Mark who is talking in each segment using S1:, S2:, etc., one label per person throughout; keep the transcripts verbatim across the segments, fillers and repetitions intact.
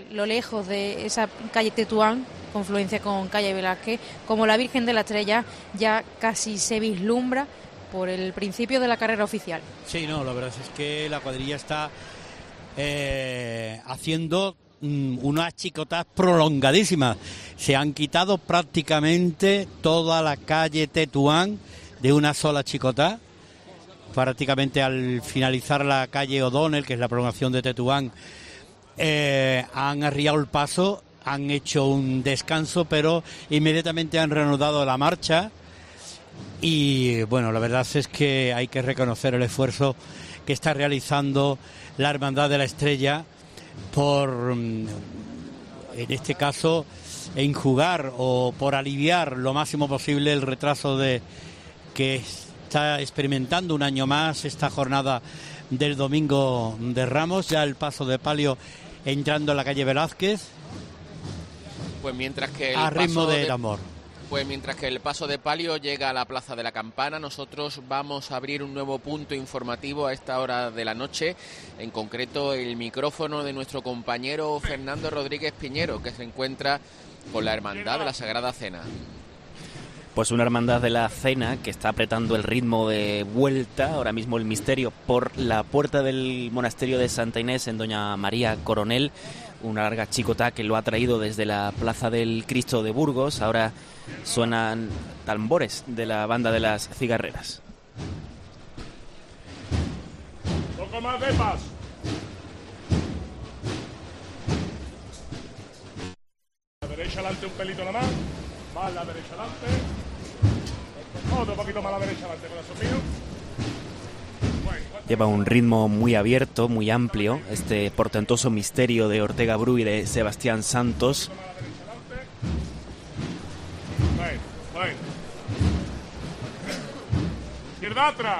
S1: lo lejos de esa calle Tetuán, confluencia con calle Velázquez, como la Virgen de la Estrella ya casi se vislumbra por el principio de la carrera oficial.
S2: Sí, no, la verdad es que la cuadrilla está eh, haciendo mm, unas chicotas prolongadísimas. Se han quitado prácticamente toda la calle Tetuán de una sola chicota. Prácticamente al finalizar la calle O'Donnell, que es la prolongación de Tetuán, eh, han arriado el paso, han hecho un descanso, pero inmediatamente han reanudado la marcha. Y bueno, la verdad es que hay que reconocer el esfuerzo que está realizando la Hermandad de la Estrella por, en este caso, enjugar o por aliviar lo máximo posible el retraso de que está experimentando un año más esta jornada del Domingo de Ramos. Ya el paso de palio entrando en la calle Velázquez,
S3: pues mientras que el
S2: a ritmo
S3: paso
S2: del
S3: de...
S2: amor.
S3: Pues mientras que el paso de palio llega a la Plaza de la Campana, nosotros vamos a abrir un nuevo punto informativo a esta hora de la noche, en concreto el micrófono de nuestro compañero Fernando Rodríguez Piñero, que se encuentra con la Hermandad de la Sagrada Cena.
S4: Pues una Hermandad de la Cena que está apretando el ritmo de vuelta, ahora mismo el misterio, por la puerta del monasterio de Santa Inés en Doña María Coronel, una larga chicota que lo ha traído desde la Plaza del Cristo de Burgos. Ahora suenan tambores de la banda de las cigarreras.
S5: Un poco más de paso. La derecha adelante un pelito nada más. Más la derecha adelante. Otro poquito más la derecha adelante, corazón mío.
S4: Lleva un ritmo muy abierto, muy amplio, este portentoso misterio de Ortega Bru y de Sebastián Santos.
S5: Bueno, bueno. Izquierda atrás.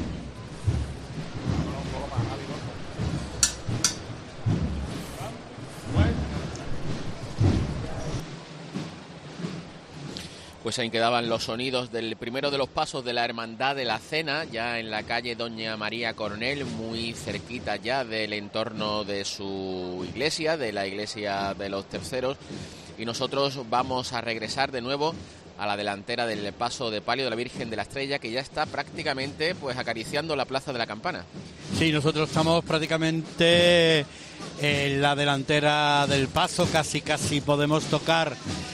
S3: Pues ahí quedaban los sonidos del primero de los pasos de la Hermandad de la Cena, ya en la calle Doña María Coronel, muy cerquita ya del entorno de su iglesia, de la iglesia de los Terceros, y nosotros vamos a regresar de nuevo a la delantera del paso de palio de la Virgen de la Estrella, que ya está prácticamente pues acariciando la Plaza de la Campana.
S2: Sí, nosotros estamos prácticamente en la delantera del paso, casi casi podemos tocar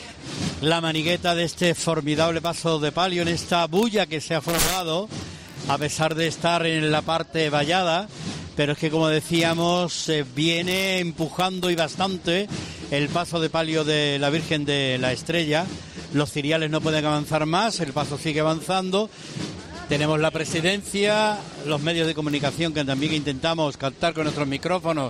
S2: la manigueta de este formidable paso de palio en esta bulla que se ha formado, a pesar de estar en la parte vallada, pero es que, como decíamos, se viene empujando y bastante el paso de palio de la Virgen de la Estrella. Los ciriales no pueden avanzar más, el paso sigue avanzando. Tenemos la presidencia, los medios de comunicación que también intentamos captar con nuestros micrófonos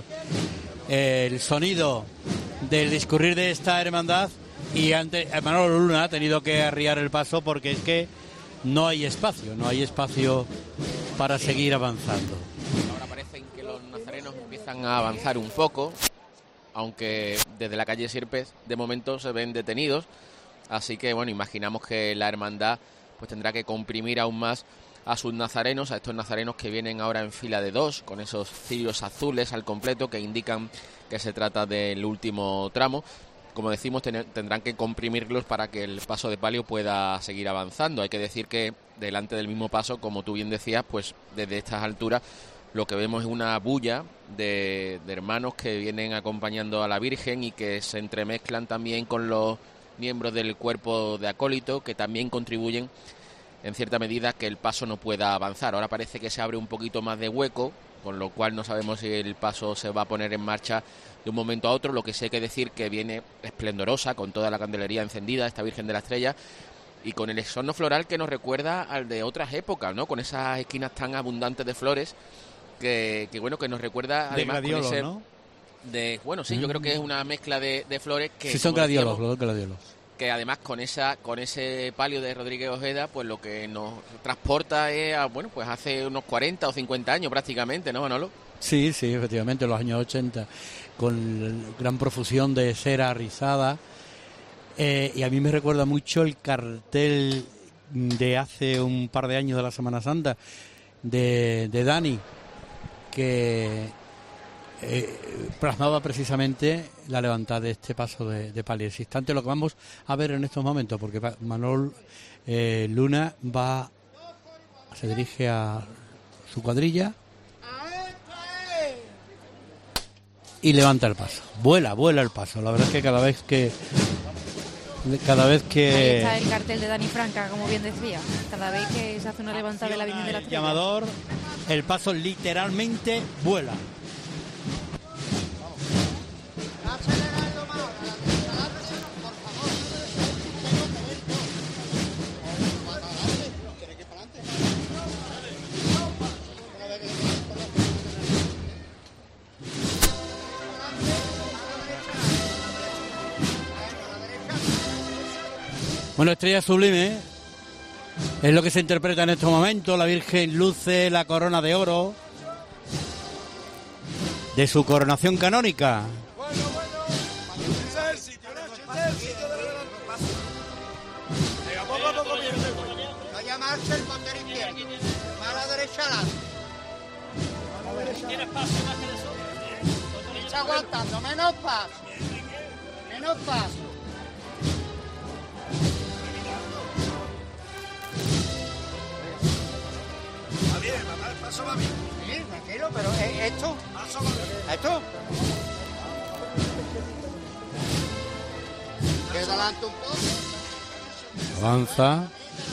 S2: eh, el sonido del discurrir de esta hermandad. Y antes, Manolo Luna ha tenido que arriar el paso porque es que no hay espacio, no hay espacio para seguir avanzando.
S3: Ahora parecen que los nazarenos empiezan a avanzar un poco, aunque desde la calle Sierpes de momento se ven detenidos. Así que bueno, imaginamos que la hermandad pues tendrá que comprimir aún más a sus nazarenos, a estos nazarenos que vienen ahora en fila de dos, con esos cirios azules al completo que indican que se trata del último tramo. Como decimos, ten- tendrán que comprimirlos para que el paso de palio pueda seguir avanzando. Hay que decir que delante del mismo paso, como tú bien decías, pues desde estas alturas lo que vemos es una bulla de, de hermanos que vienen acompañando a la Virgen y que se entremezclan también con los miembros del cuerpo de acólito, que también contribuyen en cierta medida que el paso no pueda avanzar. Ahora parece que se abre un poquito más de hueco, con lo cual no sabemos si el paso se va a poner en marcha de un momento a otro. Lo que sí hay que decir que viene esplendorosa, con toda la candelería encendida, esta Virgen de la Estrella, y con el exorno floral que nos recuerda al de otras épocas, ¿no? Con esas esquinas tan abundantes de flores, que, que bueno, que nos recuerda además
S2: de gladiolos,
S3: con ese...
S2: ¿no?
S3: De, bueno, sí, mm. yo creo que es una mezcla de, de flores que...
S2: Sí, son gladiolos, los gladiolos.
S3: Que además con esa con ese palio de Rodríguez Ojeda, pues lo que nos transporta es a, bueno, pues hace unos cuarenta o cincuenta años prácticamente, ¿no, Manolo?
S2: Sí, sí, efectivamente, los años ochenta, con gran profusión de cera rizada. Eh, y a mí me recuerda mucho el cartel de hace un par de años de la Semana Santa, de, de Dani, que eh, plasmaba precisamente la levantada de este paso de, de palio. Es instante lo que vamos a ver en estos momentos, porque Manol eh, Luna va, se dirige a su cuadrilla y levanta el paso. Vuela, vuela el paso. La verdad es que cada vez que cada vez que
S1: ahí está el cartel de Dani Franca, como bien decía. Cada vez que se hace una levantada de la Virgen de la Estrella,
S2: llamador, el paso literalmente vuela. Bueno, Estrella Sublime es lo que se interpreta en estos momentos. La Virgen luce la corona de oro de su coronación canónica.
S6: Bueno, bueno, ese es el sitio, ese es el sitio de levantar el paso. Venga, poco a poco viene.
S7: No llamarse el bandera izquierda, a la derecha adelante. ¿Tienes paso más que eso? Está aguantando, menos paso. Menos paso.
S6: Va bien, papá, el paso va bien.
S7: Sí, tranquilo, pero ¿eh, esto?
S6: Paso va bien.
S7: ¿Esto? Queda adelante un poco.
S2: Avanza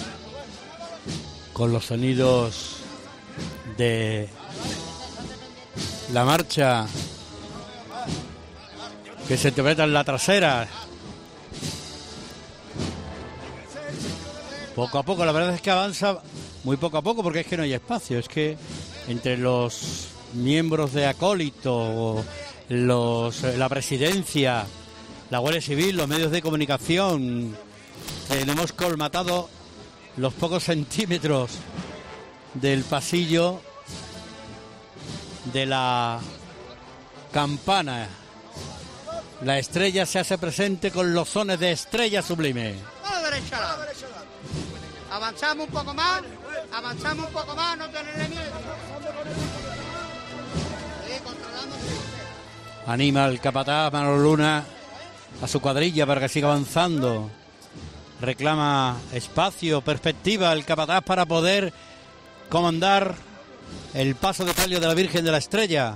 S2: con los sonidos de la marcha que se interpreta en la trasera. Poco a poco, la verdad es que avanza muy poco a poco, porque es que no hay espacio. Es que entre los miembros de acólito, los, la presidencia, la Guardia Civil, los medios de comunicación, tenemos colmatado los pocos centímetros del pasillo de la campana. La estrella se hace presente con los sones de Estrella Sublime.
S7: A la derecha adelante. Avanzamos un poco más, avanzamos un poco más, no tenerle miedo. Sí, controlándose.
S2: Anima al capataz Manol Luna a su cuadrilla para que siga avanzando. Reclama espacio, perspectiva el capataz para poder comandar el paso de palio de la Virgen de la Estrella.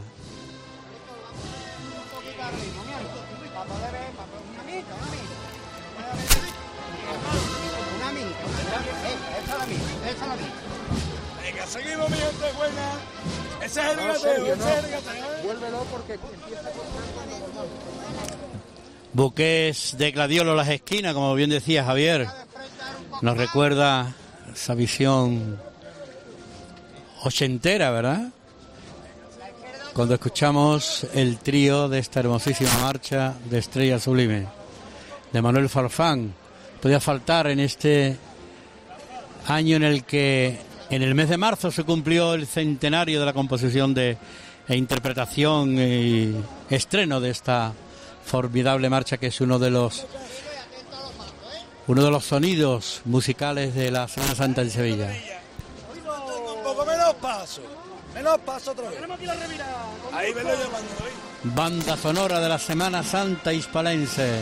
S6: Venga, seguimos, mi gente buena. Ese es el gateo, ese es el gateo.
S7: Vuélvelo porque empieza con...
S2: Buques de gladiolo las esquinas, como bien decía Javier. Nos recuerda esa visión ochentera, ¿verdad? Cuando escuchamos el trío de esta hermosísima marcha de Estrella Sublime, de Manuel Farfán. Podía faltar en este año en el que en el mes de marzo se cumplió el centenario de la composición de, e interpretación y estreno de esta formidable marcha, que es uno de los uno de los sonidos musicales de la Semana Santa en Sevilla.
S6: Un poco menos paso, menos paso otra vez. Ahí me lo llamando hoy.
S2: Banda sonora de la Semana Santa hispalense.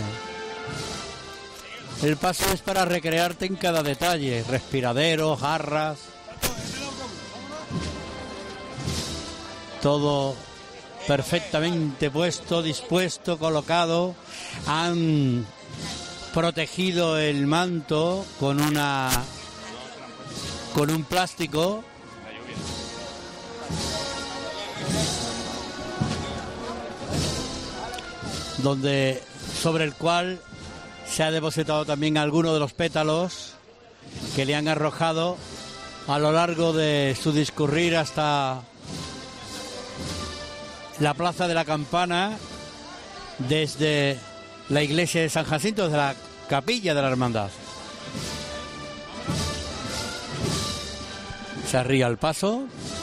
S2: El paso es para recrearte en cada detalle, respiraderos, jarras, todo perfectamente puesto, dispuesto, colocado. Han protegido el manto con una con un plástico donde sobre el cual se ha depositado también alguno de los pétalos que le han arrojado a lo largo de su discurrir hasta la Plaza de la Campana, desde la iglesia de San Jacinto, desde la capilla de la Hermandad. Se arría el paso.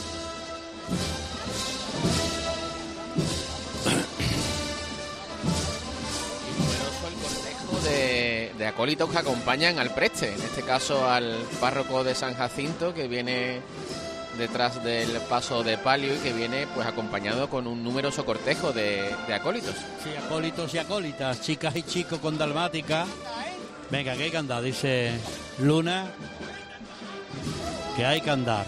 S3: De, de acólitos que acompañan al preste, en este caso al párroco de San Jacinto, que viene detrás del paso de palio y que viene pues acompañado con un numeroso cortejo de, de acólitos.
S2: Sí, acólitos y acólitas, chicas y chicos con dalmática. Venga, que hay que andar, dice Luna, que hay que andar.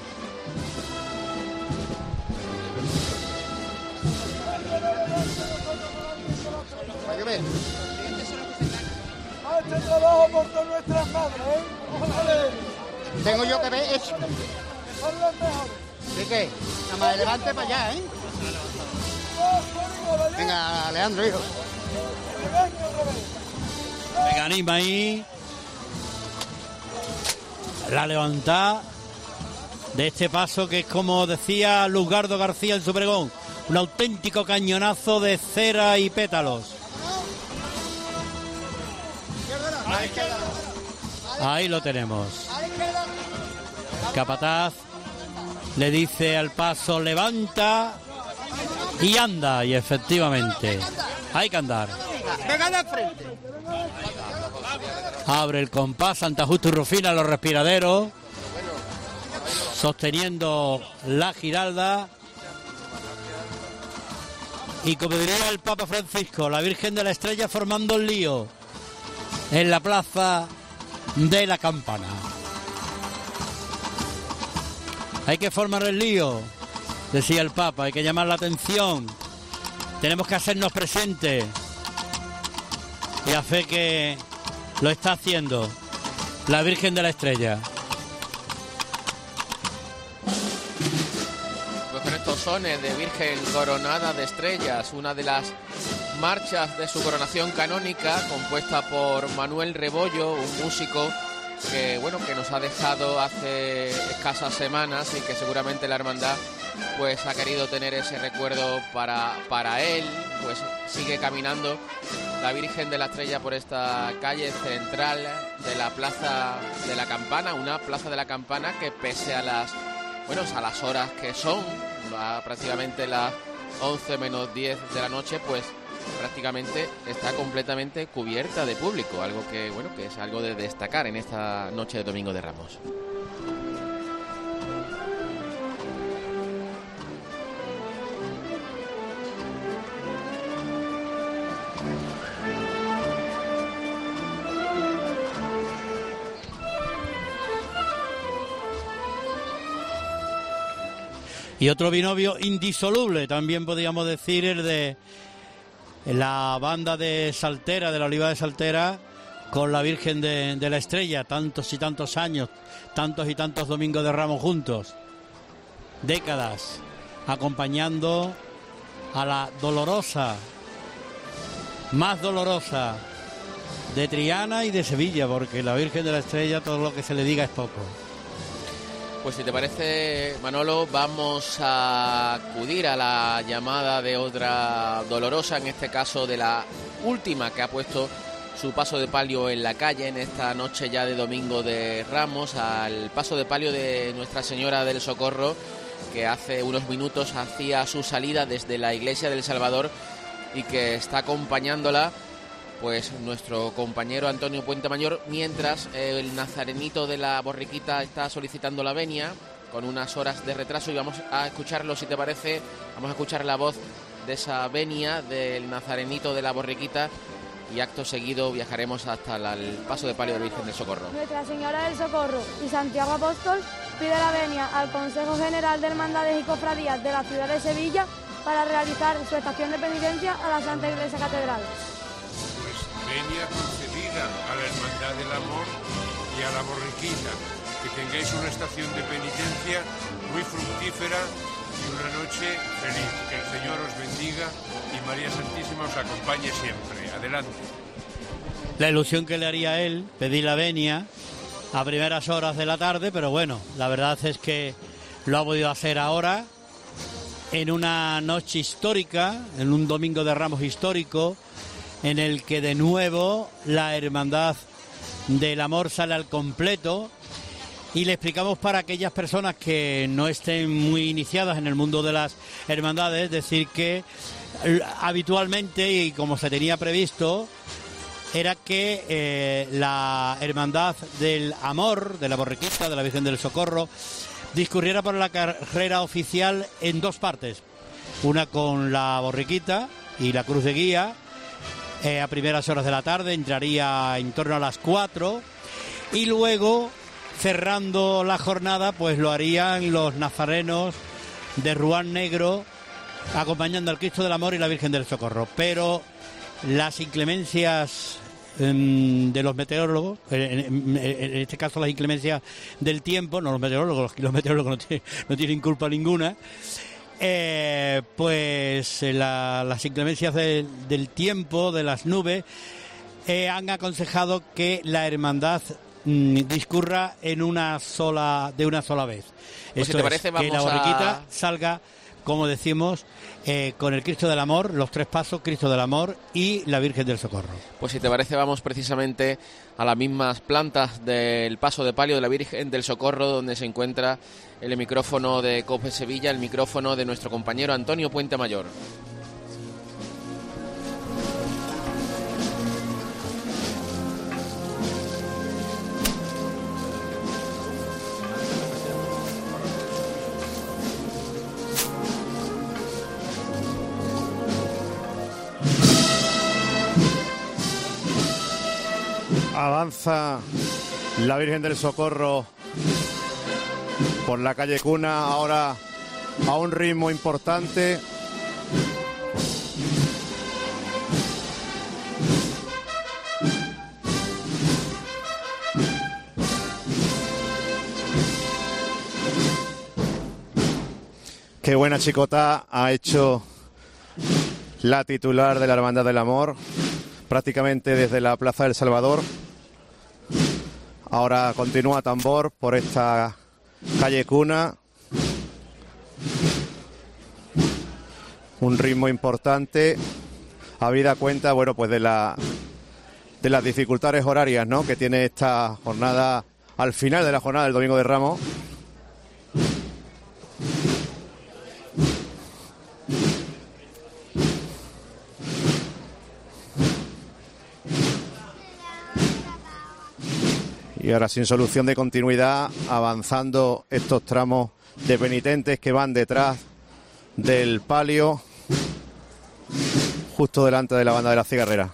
S6: Este trabajo por todas nuestras madres, ¿eh?
S7: Tengo yo que ver hecho.
S6: Son los mejores.
S7: ¿De qué? Nada más levante para allá, ¿eh? Venga, Leandro, hijo.
S2: Venga, anima ahí. La levantada de este paso que es, como decía Luzgardo García en su pregón, un auténtico cañonazo de cera y pétalos. Ahí lo tenemos. Capataz le dice al paso, levanta y anda, y efectivamente hay que andar.
S7: Venga de frente.
S2: Abre el compás Santa Justa y Rufina, los respiraderos, sosteniendo la giralda. Y como diría el Papa Francisco, la Virgen de la Estrella formando el lío en la plaza de la Campana. Hay que formar el lío, decía el Papa, hay que llamar la atención, tenemos que hacernos presentes. Y a fe que lo está haciendo la Virgen de la Estrella.
S3: Pues con estos sones de Virgen coronada de estrellas, una de las marchas de su coronación canónica, compuesta por Manuel Rebollo, un músico que bueno que nos ha dejado hace escasas semanas y que seguramente la hermandad pues ha querido tener ese recuerdo para, para él. Pues sigue caminando la Virgen de la Estrella por esta calle central de la Plaza de la Campana, una Plaza de la Campana que pese a las bueno a las horas que son, a prácticamente las once menos diez de la noche, pues prácticamente está completamente cubierta de público, algo que bueno que es algo de destacar en esta noche de Domingo de Ramos.
S2: Y otro binomio indisoluble, también podríamos decir, el de la banda de Saltera, de la Oliva de Saltera, con la Virgen de, de la Estrella, tantos y tantos años, tantos y tantos Domingos de Ramos juntos, décadas, acompañando a la dolorosa, más dolorosa, de Triana y de Sevilla, porque la Virgen de la Estrella, todo lo que se le diga es poco.
S3: Pues si te parece, Manolo, vamos a acudir a la llamada de otra dolorosa, en este caso de la última que ha puesto su paso de palio en la calle en esta noche ya de Domingo de Ramos, al paso de palio de Nuestra Señora del Socorro, que hace unos minutos hacía su salida desde la Iglesia del Salvador y que está acompañándola pues nuestro compañero Antonio Puentemayor, mientras el nazarenito de la borriquita está solicitando la venia con unas horas de retraso, y vamos a escucharlo, si te parece, vamos a escuchar la voz de esa venia del nazarenito de la borriquita y acto seguido viajaremos hasta la, el paso de palio de Virgen del Socorro.
S8: Nuestra Señora del Socorro y Santiago Apóstol pide la venia al Consejo General de Hermandades y Cofradías de la ciudad de Sevilla para realizar su estación de penitencia a la Santa Iglesia Catedral.
S9: Venia concedida a la Hermandad del Amor y a la borriquita, que tengáis una estación de penitencia muy fructífera y una noche feliz. Que el Señor os bendiga y María Santísima os acompañe siempre. Adelante.
S2: La ilusión que le haría a él, pedir la venia a primeras horas de la tarde, pero bueno, la verdad es que lo ha podido hacer ahora, en una noche histórica, en un Domingo de Ramos histórico, en el que de nuevo la Hermandad del Amor sale al completo. Y le explicamos para aquellas personas que no estén muy iniciadas en el mundo de las hermandades, decir que habitualmente, y como se tenía previsto, era que eh, la Hermandad del Amor, de la Borriquita, de la Virgen del Socorro, discurriera por la carrera oficial en dos partes. Una con la borriquita y la cruz de guía, eh, a primeras horas de la tarde, entraría en torno a las cuatro, y luego, cerrando la jornada, pues lo harían los nazarenos de Ruán Negro, acompañando al Cristo del Amor y la Virgen del Socorro. Pero las inclemencias um, de los meteorólogos, en, en, en este caso las inclemencias del tiempo, no los meteorólogos, los meteorólogos no tienen, no tienen culpa ninguna, eh, pues la, las inclemencias de, del tiempo, de las nubes, eh, han aconsejado que la hermandad mm, discurra en una sola, de una sola vez.
S3: Pues
S2: Esto
S3: si te parece,
S2: es,
S3: vamos
S2: que la borriquita
S3: a...
S2: salga, como decimos, eh, con el Cristo del Amor, los tres pasos, Cristo del Amor y la Virgen del Socorro.
S3: Pues si te parece, vamos precisamente a las mismas plantas del paso de palio de la Virgen del Socorro, donde se encuentra el micrófono de COPE Sevilla, el micrófono de nuestro compañero Antonio Puente Mayor.
S10: Avanza la Virgen del Socorro por la calle Cuna, ahora a un ritmo importante. Qué buena chicota ha hecho la titular de la Hermandad del Amor, prácticamente desde la Plaza del Salvador. Ahora continúa tambor por esta calle Cuna. Un ritmo importante. Habida cuenta, bueno, pues de la de las dificultades horarias, ¿no?, que tiene esta jornada al final de la jornada del Domingo de Ramos. Y ahora, sin solución de continuidad, avanzando estos tramos de penitentes que van detrás del palio, justo delante de la banda de la cigarrera.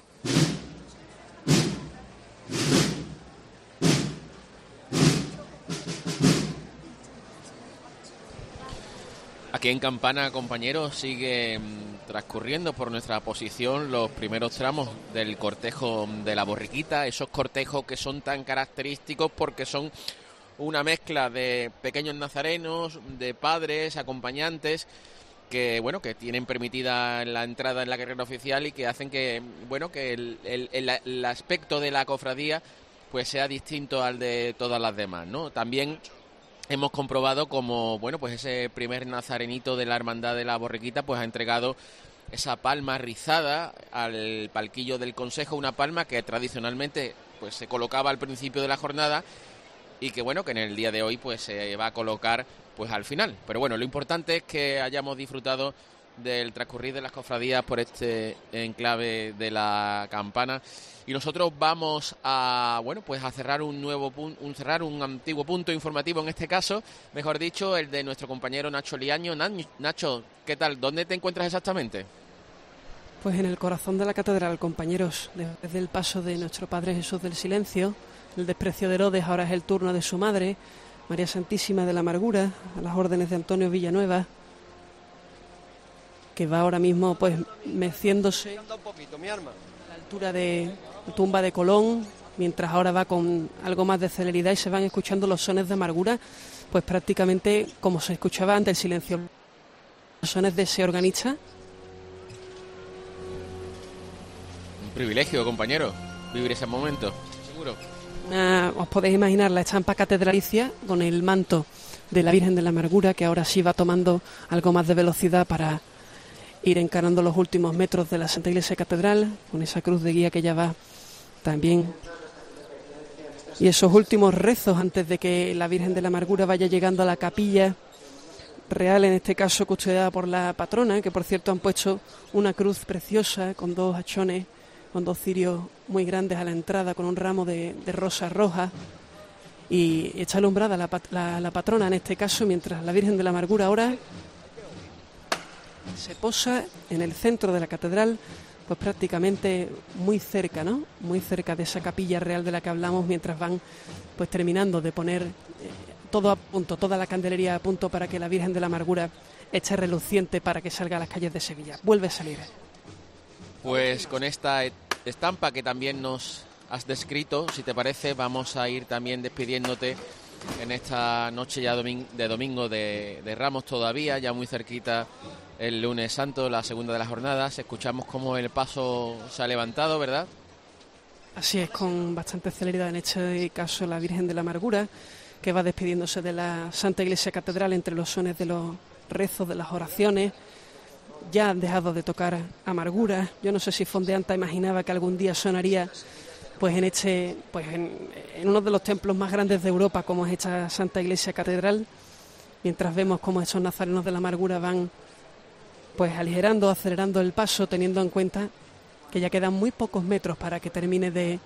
S3: Aquí en Campana, compañeros, sigue transcurriendo por nuestra posición los primeros tramos del cortejo de la borriquita, esos cortejos que son tan característicos porque son una mezcla de pequeños nazarenos, de padres, acompañantes, que bueno, que tienen permitida la entrada en la carrera oficial y que hacen que bueno, que el, el, el, el aspecto de la cofradía pues sea distinto al de todas las demás, ¿no? También hemos comprobado como, bueno, pues ese primer nazarenito de la Hermandad de la Borriquita pues ha entregado esa palma rizada al palquillo del Consejo, una palma que tradicionalmente pues se colocaba al principio de la jornada y que bueno, que en el día de hoy pues se va a colocar pues al final. Pero bueno, lo importante es que hayamos disfrutado del transcurrir de las cofradías por este enclave de la Campana. Y nosotros vamos a, bueno, pues a cerrar un nuevo punto, un cerrar un antiguo punto informativo, en este caso, mejor dicho, el de nuestro compañero Nacho Liaño. Nacho, ¿qué tal? ¿Dónde te encuentras exactamente?
S11: Pues en el corazón de la catedral, compañeros, desde el paso de nuestro Padre Jesús del Silencio, el desprecio de Herodes, ahora es el turno de su madre, María Santísima de la Amargura, a las órdenes de Antonio Villanueva, que va ahora mismo pues meciéndose a la altura de la tumba de Colón, mientras ahora va con algo más de celeridad y se van escuchando los sones de amargura, pues prácticamente como se escuchaba ante el silencio. Los sones de ese organista.
S3: Un privilegio, compañero, vivir ese momento, seguro.
S11: Ah, os podéis imaginar la estampa catedralicia con el manto de la Virgen de la Amargura, que ahora sí va tomando algo más de velocidad para ir encarando los últimos metros de la Santa Iglesia Catedral, con esa cruz de guía que ya va también. Y esos últimos rezos antes de que la Virgen de la Amargura vaya llegando a la capilla real, en este caso custodiada por la patrona, que por cierto han puesto una cruz preciosa con dos hachones, con dos cirios muy grandes a la entrada, con un ramo de, de rosas rojas. y echa alumbrada la, la, la patrona en este caso, mientras la Virgen de la Amargura ahora se posa en el centro de la catedral, pues prácticamente muy cerca, ¿no? Muy cerca de esa capilla real de la que hablamos, mientras van pues terminando de poner eh, todo a punto, toda la candelería a punto para que la Virgen de la Amargura eche reluciente para que salga a las calles de Sevilla. Vuelve a salir.
S3: Pues con esta estampa que también nos has descrito, si te parece, vamos a ir también despidiéndote en esta noche ya domin- de domingo de, de Ramos todavía, ya muy cerquita el lunes santo, la segunda de las jornadas. Escuchamos cómo el paso se ha levantado, ¿verdad?
S11: Así es, con bastante celeridad en este caso la Virgen de la Amargura, que va despidiéndose de la Santa Iglesia Catedral entre los sones de los rezos, de las oraciones. Ya han dejado de tocar amargura. Yo no sé si Fondeanta imaginaba que algún día sonaría pues en este, pues en, en uno de los templos más grandes de Europa, como es esta Santa Iglesia Catedral, mientras vemos cómo esos nazarenos de la amargura van pues aligerando, acelerando el paso, teniendo en cuenta que ya quedan muy pocos metros para que termine de,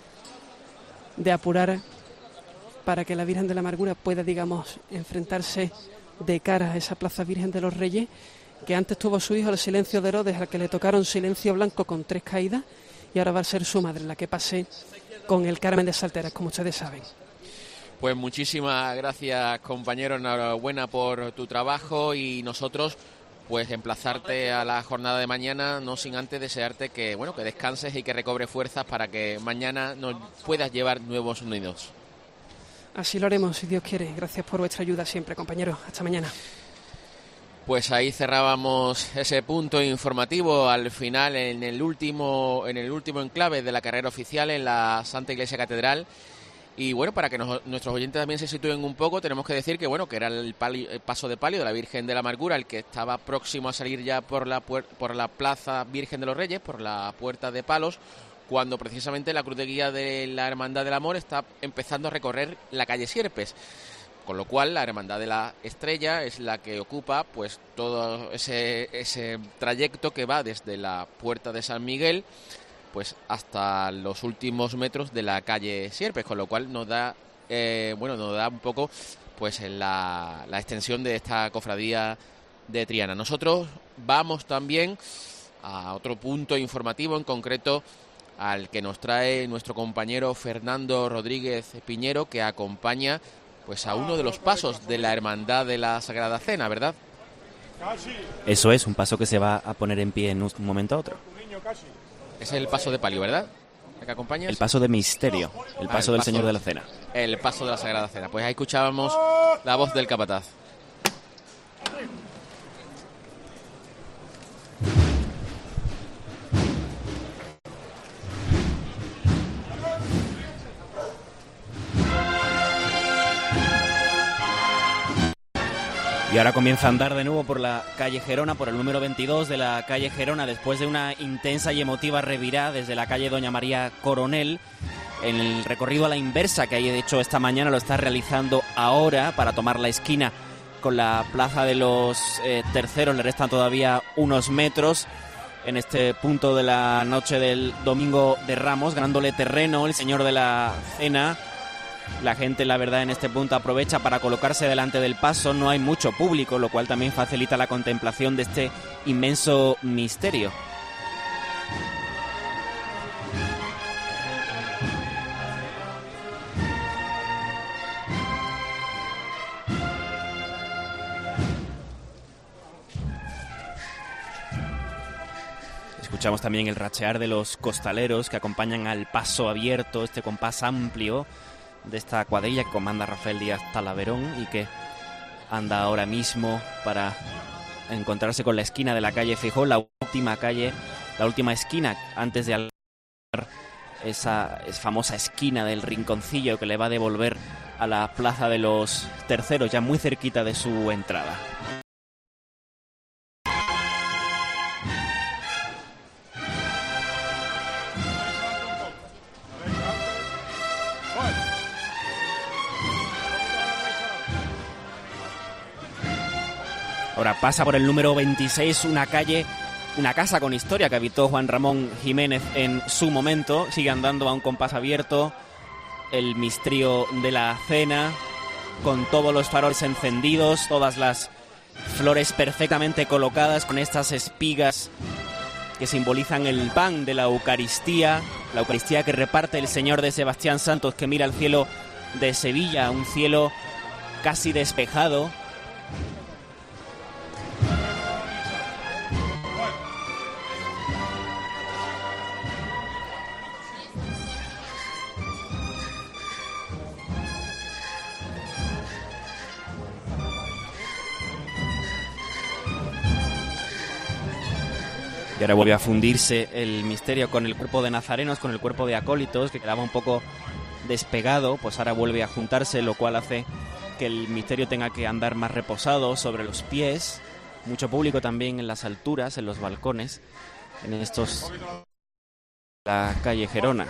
S11: de apurar, para que la Virgen de la Amargura pueda, digamos, enfrentarse de cara a esa Plaza Virgen de los Reyes, que antes tuvo su hijo el Silencio de Herodes, al que le tocaron silencio blanco con tres caídas, y ahora va a ser su madre la que pase con el Carmen de Salteras, como ustedes saben.
S3: Pues muchísimas gracias, compañero, enhorabuena por tu trabajo, y nosotros pues emplazarte a la jornada de mañana, no sin antes desearte que bueno que descanses y que recobre fuerzas para que mañana nos puedas llevar nuevos sonidos.
S11: Así lo haremos, si Dios quiere. Gracias por vuestra ayuda siempre, compañeros. Hasta mañana.
S3: Pues ahí cerrábamos ese punto informativo al final en el último en el último enclave de la carrera oficial en la Santa Iglesia Catedral. Y bueno, para que nos, nuestros oyentes también se sitúen un poco, tenemos que decir que bueno que era el, palio, el paso de palio de la Virgen de la Amargura, el que estaba próximo a salir ya por la puer, por la Plaza Virgen de los Reyes, por la Puerta de Palos, cuando precisamente la cruz de guía de la Hermandad del Amor está empezando a recorrer la calle Sierpes. Con lo cual la Hermandad de la Estrella es la que ocupa pues todo ese, ese trayecto que va desde la Puerta de San Miguel pues hasta los últimos metros de la calle Sierpes, con lo cual nos da eh, bueno nos da un poco pues en la, la extensión de esta cofradía de Triana. Nosotros vamos también a otro punto informativo, en concreto al que nos trae nuestro compañero Fernando Rodríguez Piñero, que acompaña pues a uno de los pasos de la Hermandad de la Sagrada Cena, ¿verdad?
S4: Eso es, un paso que se va a poner en pie en un momento a otro.
S3: Es el paso de palio, ¿verdad? ¿El que acompaña?
S4: El paso de misterio, el paso
S3: ah, el
S4: del
S3: paso,
S4: Señor de la Cena.
S3: El paso de la Sagrada Cena. Pues ahí escuchábamos la voz del capataz.
S4: Y ahora comienza a andar de nuevo por la calle Gerona, por el número veintidós de la calle Gerona, después de una intensa y emotiva revirada desde la calle Doña María Coronel, en el recorrido a la inversa, que de hecho esta mañana lo está realizando ahora para tomar la esquina con la Plaza de los eh, Terceros. Le restan todavía unos metros en este punto de la noche del Domingo de Ramos, ganándole terreno el Señor de la Cena. La gente, la verdad, en este punto aprovecha para colocarse delante del paso. No hay mucho público, lo cual también facilita la contemplación de este inmenso misterio. Escuchamos también el rachear de los costaleros que acompañan al paso abierto, este compás amplio de esta cuadrilla que comanda Rafael Díaz Talaverón y que anda ahora mismo para encontrarse con la esquina de la calle Feijóo, la última calle, la última esquina antes de alcanzar esa, esa famosa esquina del rinconcillo que le va a devolver a la Plaza de los Terceros, ya muy cerquita de su entrada. Ahora pasa por el número veintiséis, una calle, una casa con historia que habitó Juan Ramón Jiménez en su momento. Sigue andando a un compás abierto el misterio de la cena, con todos los faroles encendidos, todas las flores perfectamente colocadas, con estas espigas que simbolizan el pan de la Eucaristía, la Eucaristía que reparte el Señor de Sebastián Santos, que mira al cielo de Sevilla, un cielo casi despejado. Y ahora vuelve a fundirse el misterio con el cuerpo de nazarenos, con el cuerpo de acólitos, que quedaba un poco despegado, pues ahora vuelve a juntarse, lo cual hace que el misterio tenga que andar más reposado sobre los pies. Mucho público también en las alturas, en los balcones, en estos... la calle Gerona.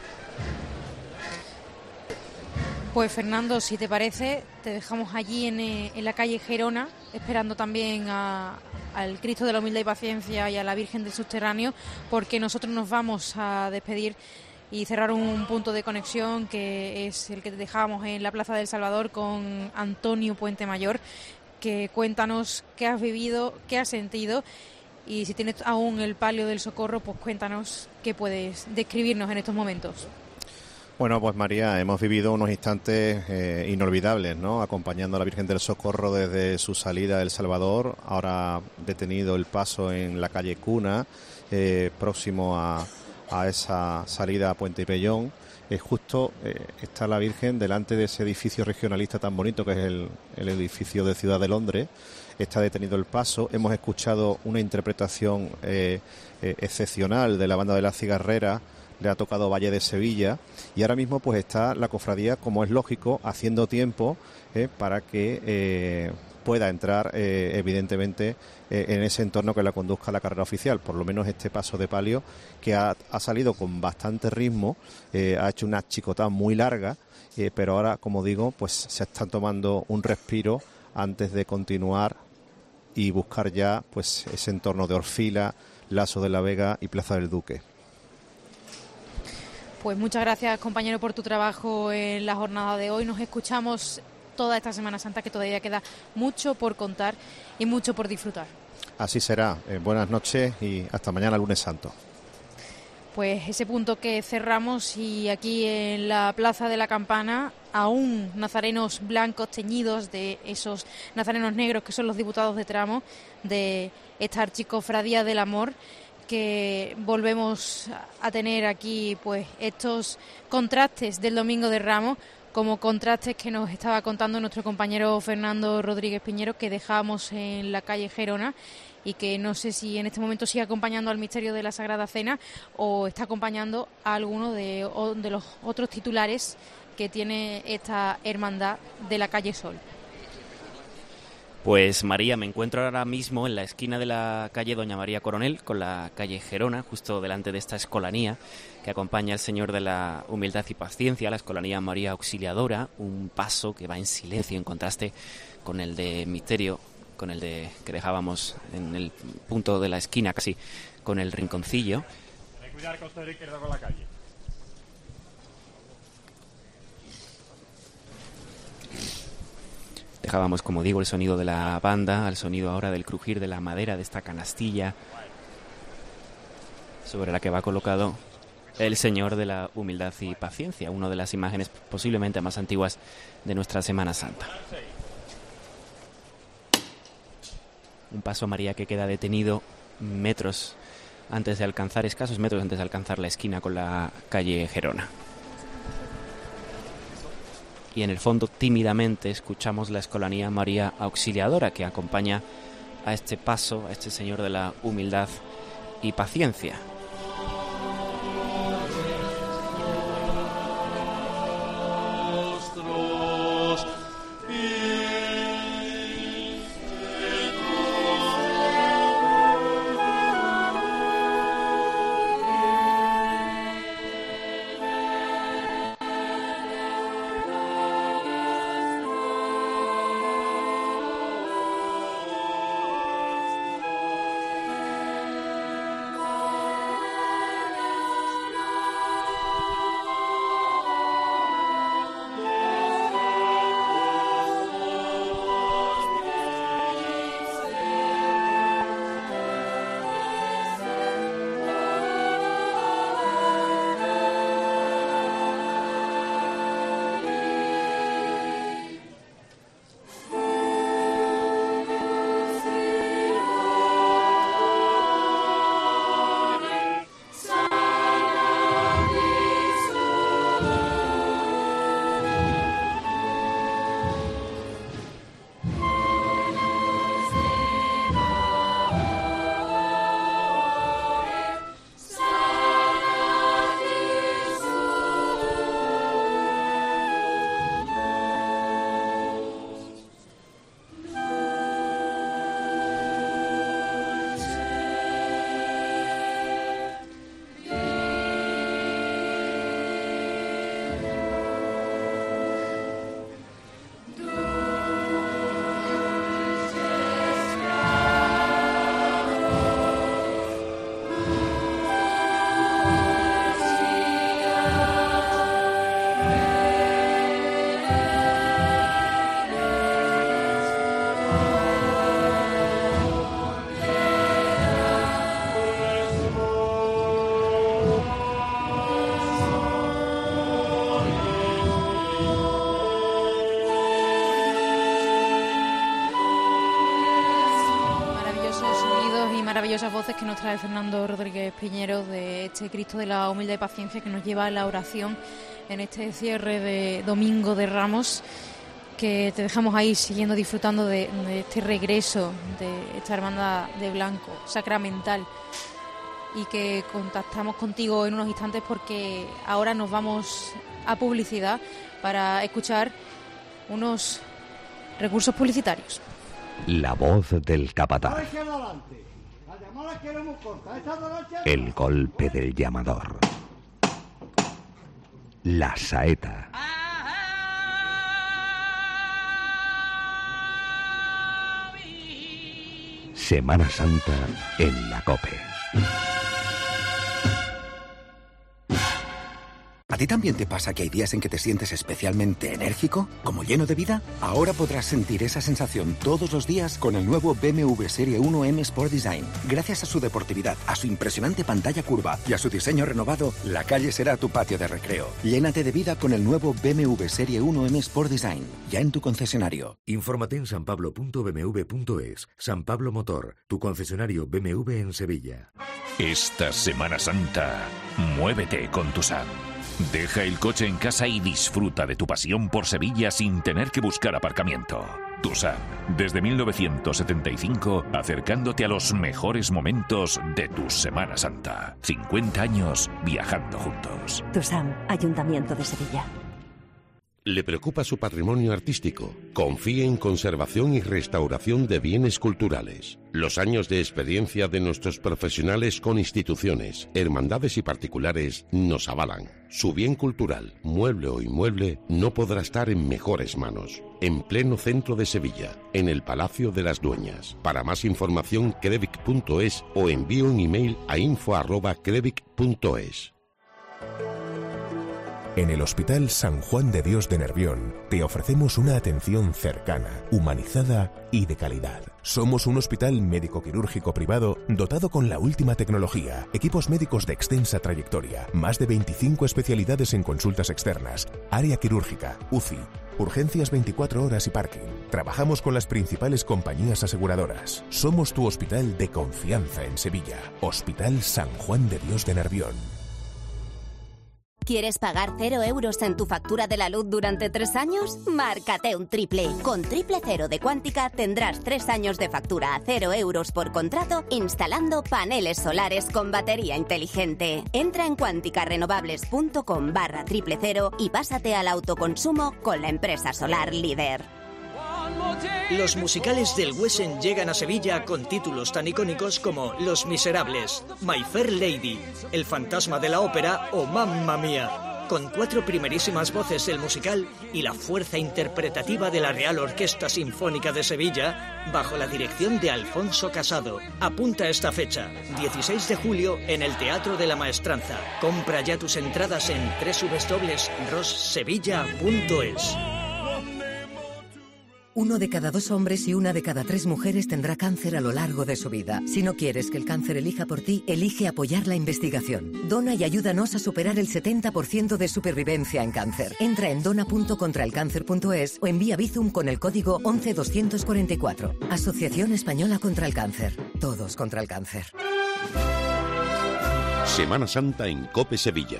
S1: Pues Fernando, si te parece, te dejamos allí en, eh, en la calle Gerona, esperando también a, al Cristo de la Humildad y Paciencia y a la Virgen del Subterráneo, porque nosotros nos vamos a despedir y cerrar un punto de conexión que es el que dejábamos en la Plaza del Salvador con Antonio Puente Mayor, que cuéntanos qué has vivido, qué has sentido, y si tienes aún el palio del Socorro, pues cuéntanos qué puedes describirnos en estos momentos.
S10: Bueno, pues María, hemos vivido unos instantes eh, inolvidables, ¿no? Acompañando a la Virgen del Socorro desde su salida de El Salvador, ahora detenido el paso en la calle Cuna, eh, próximo a, a esa salida a Puente y Pellón. Eh, justo eh, está la Virgen delante de ese edificio regionalista tan bonito que es el, el edificio de Ciudad de Londres. Está detenido el paso. Hemos escuchado una interpretación eh, eh, excepcional de la banda de la Cigarrera. Le ha tocado Valle de Sevilla y ahora mismo pues está la cofradía, como es lógico, haciendo tiempo eh, para que eh, pueda entrar eh, evidentemente eh, en ese entorno que la conduzca a la carrera oficial. Por lo menos este paso de palio que ha, ha salido con bastante ritmo, eh, ha hecho una chicotá muy larga, eh, pero ahora, como digo, pues se están tomando un respiro antes de continuar y buscar ya pues ese entorno de Orfila, Laso de la Vega y Plaza del Duque.
S1: Pues muchas gracias, compañero, por tu trabajo en la jornada de hoy. Nos escuchamos toda esta Semana Santa, que todavía queda mucho por contar y mucho por disfrutar.
S10: Así será. Eh, buenas noches y hasta mañana, lunes santo.
S1: Pues ese punto que cerramos, y aquí en la Plaza de la Campana, aún nazarenos blancos teñidos de esos nazarenos negros que son los diputados de tramo de esta Archicofradía del Amor, que volvemos a tener aquí pues estos contrastes del Domingo de Ramos, como contrastes que nos estaba contando nuestro compañero Fernando Rodríguez Piñero, que dejamos en la calle Gerona y que no sé si en este momento sigue acompañando al misterio de la Sagrada Cena o está acompañando a alguno de, de los otros titulares que tiene esta hermandad de la calle Sol.
S4: Pues María, me encuentro ahora mismo en la esquina de la calle Doña María Coronel con la calle Gerona, justo delante de esta escolanía que acompaña al Señor de la Humildad y Paciencia, la escolanía María Auxiliadora, un paso que va en silencio en contraste con el de misterio, con el de que dejábamos en el punto de la esquina, casi con el rinconcillo.
S5: Hay que cuidar costero izquierdo con la calle.
S4: Dejábamos, como digo, el sonido de la banda, al sonido ahora del crujir de la madera de esta canastilla sobre la que va colocado el Señor de la Humildad y Paciencia, una de las imágenes posiblemente más antiguas de nuestra Semana Santa. Un paso, María, que queda detenido metros antes de alcanzar, escasos metros antes de alcanzar la esquina con la calle Gerona. Y en el fondo, tímidamente, escuchamos la escolanía María Auxiliadora, que acompaña a este paso, a este Señor de la Humildad y Paciencia.
S1: maravillosas voces que nos trae Fernando Rodríguez Piñero de este Cristo de la Humildad y Paciencia que nos lleva a la oración en este cierre de Domingo de Ramos, que te dejamos ahí siguiendo disfrutando de, de este regreso de esta hermandad de blanco sacramental, y que contactamos contigo en unos instantes porque ahora nos vamos a publicidad para escuchar unos recursos publicitarios.
S12: La voz del capataz. El golpe del llamador. La saeta. Semana Santa en la COPE.
S13: ¿A ti también te pasa que hay días en que te sientes especialmente enérgico, como lleno de vida? Ahora podrás sentir esa sensación todos los días con el nuevo B M W Serie uno M Sport Design. Gracias a su deportividad, a su impresionante pantalla curva y a su diseño renovado, la calle será tu patio de recreo. Llénate de vida con el nuevo B M W Serie uno M Sport Design, ya en tu concesionario.
S14: Infórmate en sanpablo punto b m w punto es. San Pablo Motor, tu concesionario B M W en Sevilla.
S15: Esta Semana Santa, muévete con Tusam. Deja el coche en casa y disfruta de tu pasión por Sevilla sin tener que buscar aparcamiento. Tusam, desde mil novecientos setenta y cinco, acercándote a los mejores momentos de tu Semana Santa. cincuenta años viajando juntos.
S16: Tusam, Ayuntamiento de Sevilla.
S17: ¿Le preocupa su patrimonio artístico? Confíe en conservación y restauración de bienes culturales. Los años de experiencia de nuestros profesionales con instituciones, hermandades y particulares nos avalan. Su bien cultural, mueble o inmueble, no podrá estar en mejores manos. En pleno centro de Sevilla, en el Palacio de las Dueñas. Para más información, crevic punto es o envíe un email a info arroba crevic punto es.
S18: En el Hospital San Juan de Dios de Nervión te ofrecemos una atención cercana, humanizada y de calidad. Somos un hospital médico-quirúrgico privado dotado con la última tecnología, equipos médicos de extensa trayectoria, más de veinticinco especialidades en consultas externas, área quirúrgica, U C I, urgencias veinticuatro horas y parking. Trabajamos con las principales compañías aseguradoras. Somos tu hospital de confianza en Sevilla. Hospital San Juan de Dios de Nervión.
S19: ¿Quieres pagar cero euros en tu factura de la luz durante tres años? Márcate un triple. Con Triple Cero de Cuántica tendrás tres años de factura a cero euros por contrato instalando paneles solares con batería inteligente. Entra en cuánticarenovables.com barra triple cero y pásate al autoconsumo con la empresa solar líder.
S20: Los musicales del Wesen llegan a Sevilla con títulos tan icónicos como Los Miserables, My Fair Lady, El Fantasma de la Ópera o Mamma Mía. Con cuatro primerísimas voces del musical y la fuerza interpretativa de la Real Orquesta Sinfónica de Sevilla, bajo la dirección de Alfonso Casado. Apunta esta fecha, dieciséis de julio, en el Teatro de la Maestranza. Compra ya tus entradas en doble u doble u doble u punto ros sevilla punto es.
S21: Uno de cada dos hombres y una de cada tres mujeres tendrá cáncer a lo largo de su vida. Si no quieres que el cáncer elija por ti, elige apoyar la investigación. Dona y ayúdanos a superar el setenta por ciento de supervivencia en cáncer. Entra en dona punto contra el cáncer punto es o envía Bizum con el código once doscientos cuarenta y cuatro. Asociación Española contra el Cáncer. Todos contra el cáncer.
S17: Semana Santa en COPE Sevilla.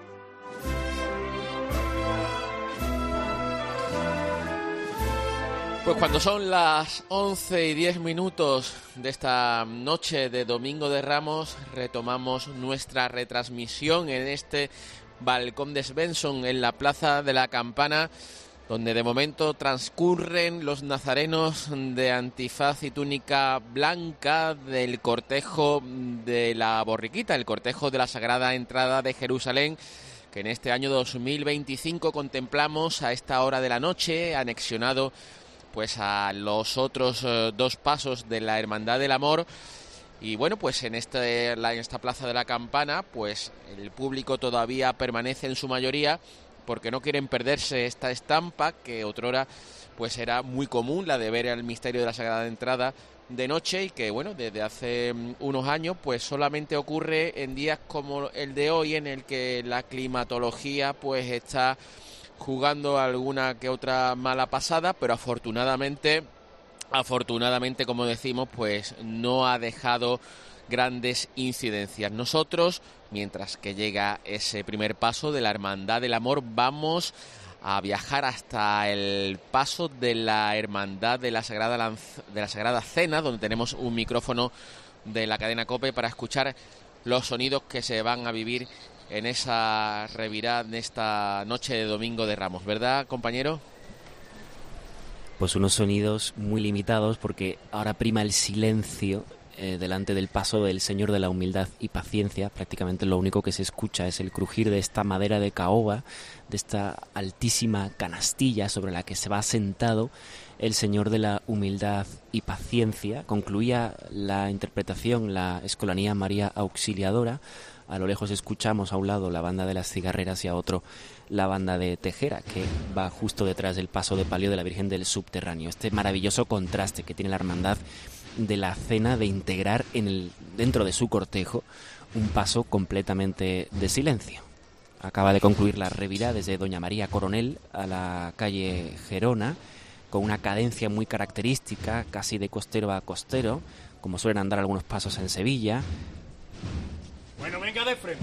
S3: Pues cuando son las once y diez minutos de esta noche de Domingo de Ramos, retomamos nuestra retransmisión en este balcón de Svensson en la Plaza de la Campana, donde de momento transcurren los nazarenos de antifaz y túnica blanca del cortejo de la borriquita, el cortejo de la Sagrada Entrada de Jerusalén, que en este año dos mil veinticinco contemplamos a esta hora de la noche, anexionado pues a los otros eh, dos pasos de la Hermandad del Amor. Y bueno, pues en, este, la, en esta Plaza de la Campana, pues el público todavía permanece en su mayoría, porque no quieren perderse esta estampa que otrora pues era muy común, la de ver el misterio de la Sagrada Entrada de noche, y que bueno, desde hace unos años pues solamente ocurre en días como el de hoy, en el que la climatología pues está jugando alguna que otra mala pasada, pero afortunadamente, afortunadamente como decimos, pues no ha dejado grandes incidencias. Nosotros, mientras que llega ese primer paso de la Hermandad del Amor, vamos a viajar hasta el paso de la Hermandad de la Sagrada Lanz- de la Sagrada Cena, donde tenemos un micrófono de la cadena COPE para escuchar los sonidos que se van a vivir en esa revirada, en esta noche de Domingo de Ramos, ¿verdad, compañero?
S4: Pues unos sonidos muy limitados, porque ahora prima el silencio eh, delante del paso del Señor de la Humildad y Paciencia. Prácticamente lo único que se escucha es el crujir de esta madera de caoba, de esta altísima canastilla sobre la que se va sentado el Señor de la Humildad y Paciencia. Concluía la interpretación la Escolanía María Auxiliadora. A lo lejos escuchamos a un lado la banda de las cigarreras y a otro la banda de Tejera, que va justo detrás del paso de palio de la Virgen del Subterráneo. Este maravilloso contraste que tiene la Hermandad de la Cena de integrar en el, dentro de su cortejo un paso completamente de silencio. Acaba de concluir la revirada desde Doña María Coronel a la calle Gerona, con una cadencia muy característica, casi de costero a costero, como suelen andar algunos pasos en Sevilla.
S5: Bueno, venga de frente.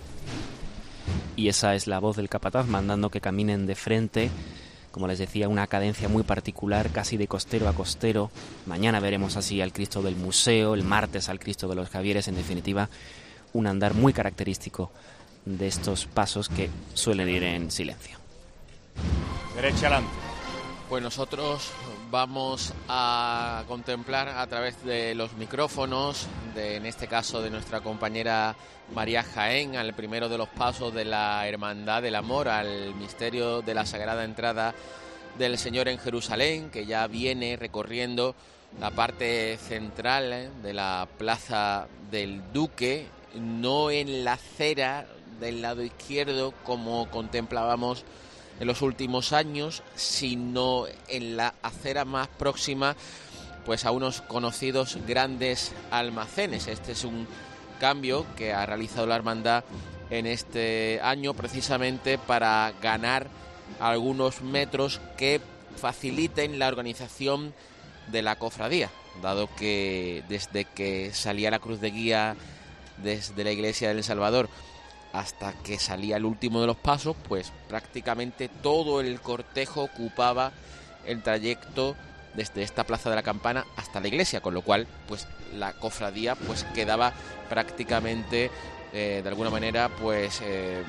S4: Y esa es la voz del capataz mandando que caminen de frente. Como les decía, una cadencia muy particular, casi de costero a costero. Mañana veremos así al Cristo del Museo, el martes al Cristo de los Javieres. En definitiva, un andar muy característico de estos pasos que suelen ir en silencio.
S5: Derecha adelante.
S3: Pues nosotros vamos a contemplar a través de los micrófonos, de, en este caso de nuestra compañera María Jaén, al primero de los pasos de la Hermandad del Amor, al misterio de la Sagrada Entrada del Señor en Jerusalén, que ya viene recorriendo la parte central eh, de la Plaza del Duque, no en la acera del lado izquierdo como contemplábamos en los últimos años, sino en la acera más próxima pues a unos conocidos grandes almacenes. Este es un cambio que ha realizado la hermandad en este año precisamente para ganar algunos metros que faciliten la organización de la cofradía, dado que desde que salía la cruz de guía desde la iglesia del Salvador hasta que salía el último de los pasos, pues prácticamente todo el cortejo ocupaba el trayecto desde esta Plaza de la Campana hasta la iglesia, con lo cual pues la cofradía pues quedaba prácticamente eh, de alguna manera pues eh,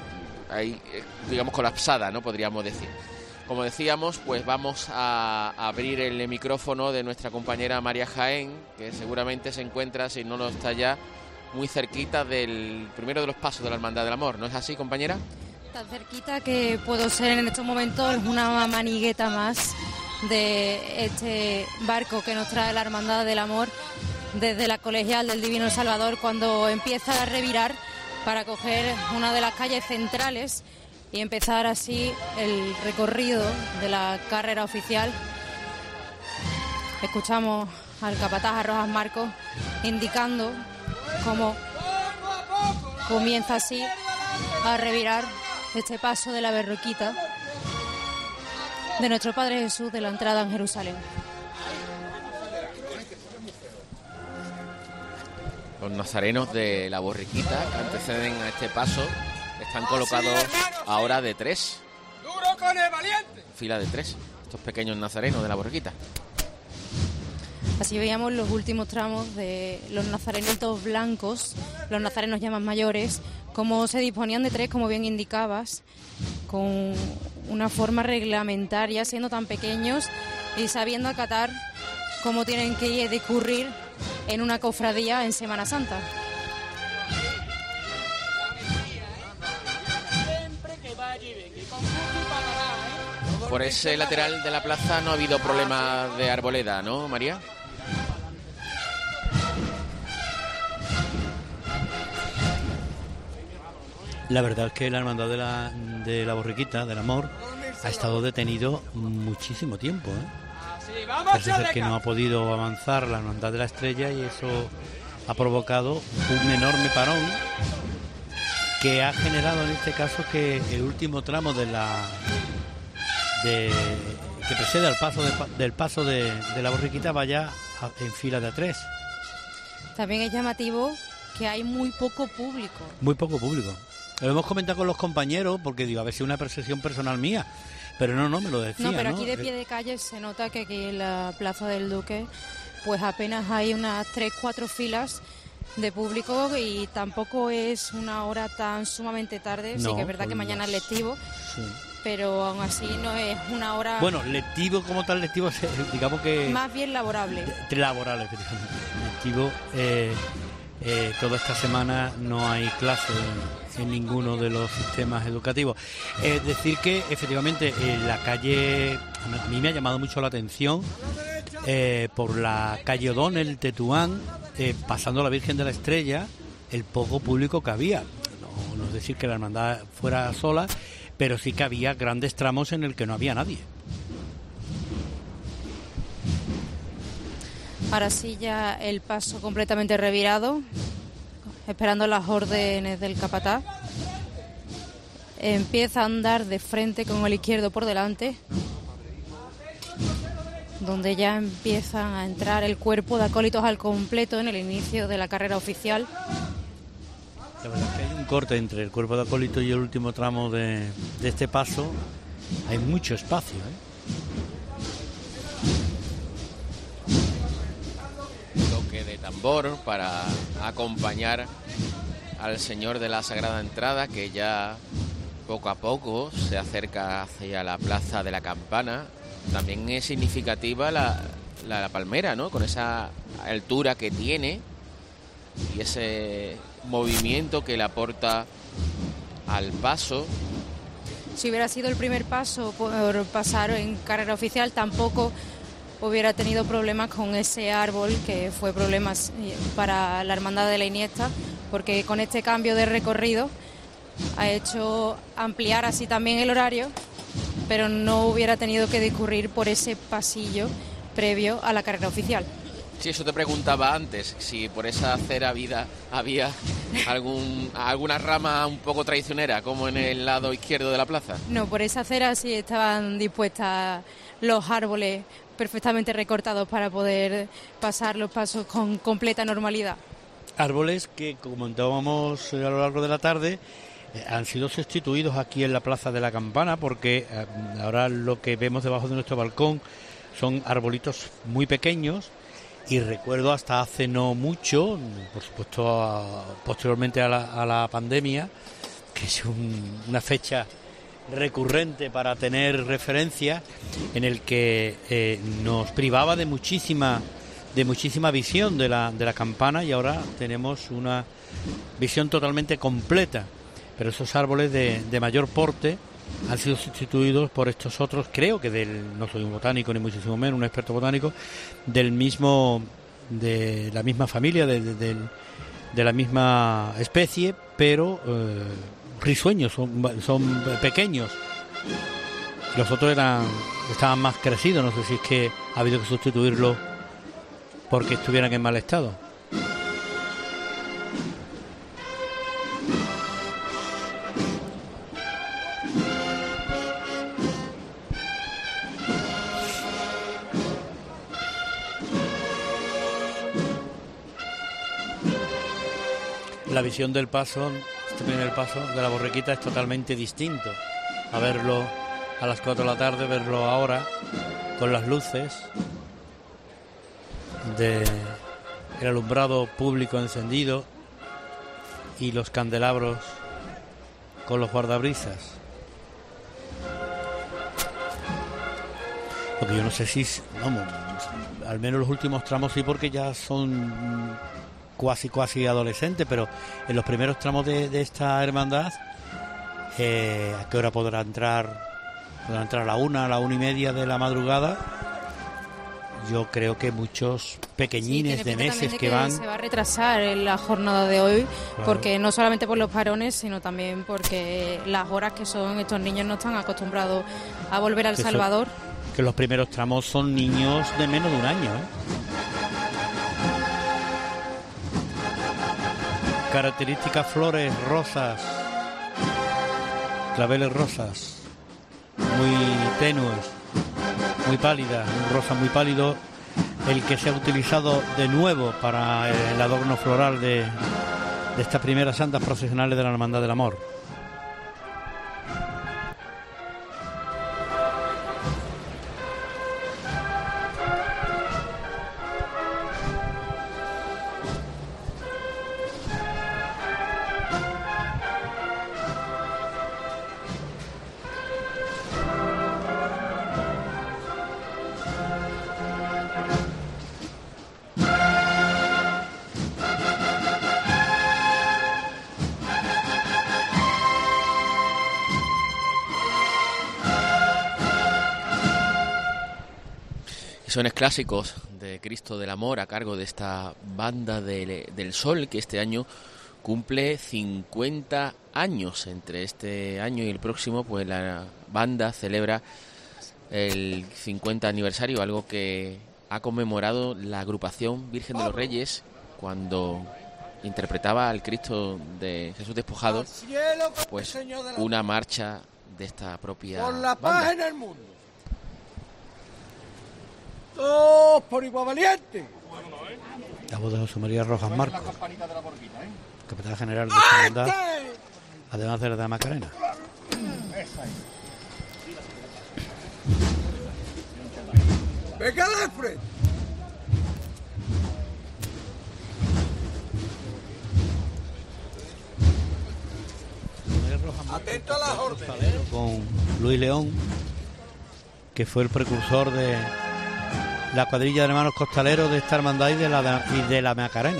S3: ahí eh, digamos colapsada, ¿no? Podríamos decir. Como decíamos, pues vamos a abrir el micrófono de nuestra compañera María Jaén, que seguramente se encuentra, si no lo está ya, muy cerquita del primero de los pasos de la Hermandad del Amor. ¿No es así, compañera?
S1: Tan cerquita que puedo ser en estos momentos una manigueta más de este barco que nos trae la Hermandad del Amor desde la Colegial del Divino Salvador, cuando empieza a revirar para coger una de las calles centrales y empezar así el recorrido de la carrera oficial. Escuchamos al capataz, a Rojas Marcos, indicando cómo comienza así a revirar este paso de la Berroquita de nuestro Padre Jesús de la entrada en Jerusalén.
S3: Los nazarenos de la Borriquita que anteceden a este paso están colocados ahora de tres,
S7: ¡Duro con el valiente!
S3: fila de tres, estos pequeños nazarenos de la Borriquita.
S1: Así veíamos los últimos tramos de los nazarenitos blancos, los nazarenos ya más mayores, cómo se disponían de tres, como bien indicabas, con una forma reglamentaria, siendo tan pequeños y sabiendo acatar cómo tienen que discurrir en una cofradía en Semana Santa.
S3: Por ese lateral de la plaza no ha habido problema de arboleda, ¿no, María?
S2: La verdad es que la hermandad de la, de la Borriquita, del Amor, ha estado detenido muchísimo tiempo, ¿eh? Parece ser que no ha podido avanzar la hermandad de la Estrella y eso ha provocado un enorme parón que ha generado en este caso que el último tramo de la de, que precede al paso de, del paso de, de la Borriquita vaya a, en fila de tres.
S1: También es llamativo que hay muy poco público.
S2: Muy poco público. Lo hemos comentado con los compañeros porque digo, a ver si es una percepción personal mía. Pero no, no, me lo decía,
S1: No, pero
S2: ¿no?
S1: aquí de pie de calle se nota que aquí en la Plaza del Duque pues apenas hay unas tres, cuatro filas de público y tampoco es una hora tan sumamente tarde.
S2: No,
S1: sí que es verdad que mañana es lectivo,
S2: sí.
S1: pero aún así no es una hora...
S2: Bueno, lectivo como tal, lectivo, digamos que...
S1: Más bien laborable.
S2: Laborable, efectivamente. Lectivo, eh, eh, toda esta semana no hay clase en, en ninguno de los sistemas educativos. Es decir que, efectivamente, en la calle... A mí me ha llamado mucho la atención eh, por la calle O'Donnell, Tetuán, eh, pasando la Virgen de la Estrella, el poco público que había. No, no es decir que la hermandad fuera sola, pero sí que había grandes tramos en el que no había nadie.
S1: Ahora sí ya el paso completamente revirado, esperando las órdenes del capataz. Empieza a andar de frente con el izquierdo por delante, donde ya empiezan a entrar el cuerpo de acólitos al completo en el inicio de la carrera oficial.
S2: La verdad es que hay un corte entre el cuerpo de acólitos y el último tramo de, de este paso. Hay mucho espacio, ¿eh?
S3: Toque de tambor para acompañar al Señor de la Sagrada Entrada, que ya poco a poco se acerca hacia la Plaza de la Campana. También es significativa la, la, la palmera, ¿no? Con esa altura que tiene y ese movimiento que le aporta al paso.
S1: Si hubiera sido el primer paso por pasar en carrera oficial, tampoco hubiera tenido problemas con ese árbol, que fue problemas para la Hermandad de la Iniesta, porque con este cambio de recorrido ha hecho ampliar así también el horario, pero no hubiera tenido que discurrir por ese pasillo previo a la carrera oficial.
S3: Sí, eso te preguntaba antes, si por esa acera vida había algún alguna rama un poco traicionera, como en el lado izquierdo de la plaza.
S1: No, por esa acera sí estaban dispuestas los árboles perfectamente recortados para poder pasar los pasos con completa normalidad.
S2: Árboles que, como comentábamos a lo largo de la tarde, eh, han sido sustituidos aquí en la Plaza de la Campana, porque eh, ahora lo que vemos debajo de nuestro balcón son arbolitos muy pequeños. Y recuerdo hasta hace no mucho, por supuesto a, posteriormente a la, a la pandemia, que es un, una fecha recurrente para tener referencia, en el que eh, nos privaba de muchísima de muchísima visión de la, de la campana, y ahora tenemos una visión totalmente completa. Pero esos árboles de, de mayor porte han sido sustituidos por estos otros, creo que del, no soy un botánico ni muchísimo menos un experto botánico, del mismo, de la misma familia, de, de, de, de la misma especie, pero eh, risueños, son, son pequeños. Los otros eran, estaban más crecidos, no sé si es que ha habido que sustituirlos porque estuvieran en mal estado. La visión del paso, este primer paso de la borriquita, es totalmente distinto a verlo a las cuatro de la tarde, verlo ahora con las luces de el alumbrado público encendido y los candelabros con los guardabrisas. Porque yo no sé si, vamos, al menos los últimos tramos sí, porque ya son cuasi cuasi adolescente, pero en los primeros tramos de, de esta hermandad, eh, ¿a qué hora podrá entrar? Podrá entrar a la una, a la una y media de la madrugada. Yo creo que muchos pequeñines sí, de meses de que, que van...
S1: Se va a retrasar en la jornada de hoy, claro, porque no solamente por los parones, sino también porque las horas que son estos niños no están acostumbrados a volver al
S2: que
S1: Salvador.
S2: Son, que los primeros tramos son niños de menos de un año, ¿eh? Características flores rosas, claveles rosas, muy tenues, muy pálidas, un rosa muy pálido, el que se ha utilizado de nuevo para el adorno floral de, de estas primeras santas procesionales de la Hermandad del Amor.
S3: Sones clásicos de Cristo del Amor a cargo de esta banda de, del Sol, que este año cumple cincuenta años. Entre este año y el próximo, pues la banda celebra el cincuenta aniversario, algo que ha conmemorado la agrupación Virgen de los Reyes cuando interpretaba al Cristo de Jesús despojado, pues una marcha de esta propia
S7: por la
S3: banda.
S7: paz en el mundo. ¡Todos por igual valiente!
S2: La voz de José María Rojas Marcos, capitán general de esta hermandad, además de la de la Macarena.
S7: ¡Venga, Alfred! Atento a las órdenes.
S2: Con Luis León, que fue el precursor de la cuadrilla de hermanos costaleros de esta hermandad y de la, y de la Macarena.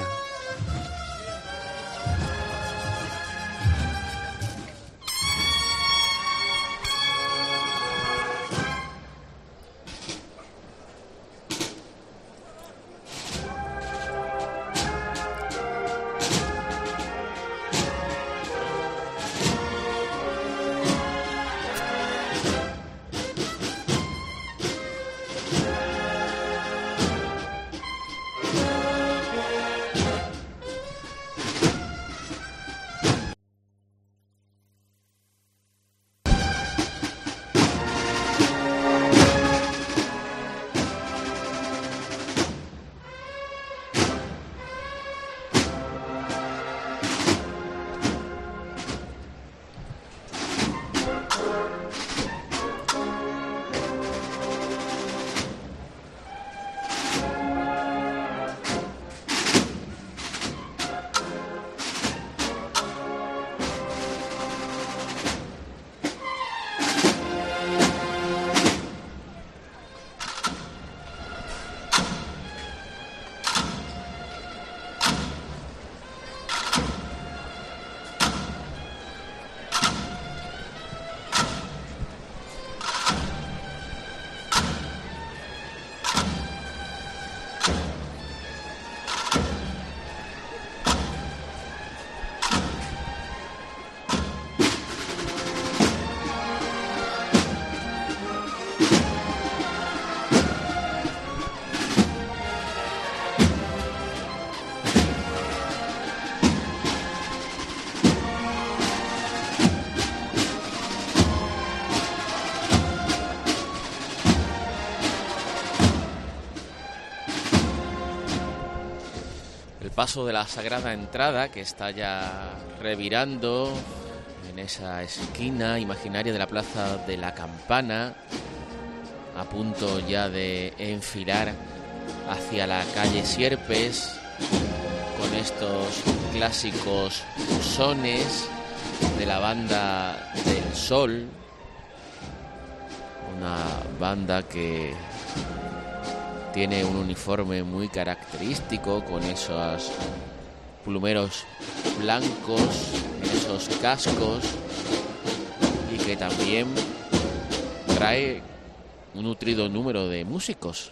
S3: Paso de la Sagrada Entrada, que está ya revirando en esa esquina imaginaria de la Plaza de la Campana, a punto ya de enfilar hacia la calle Sierpes con estos clásicos sones de la banda del Sol, una banda que tiene un uniforme muy característico con esos plumeros blancos, esos cascos, y que también trae un nutrido número de músicos.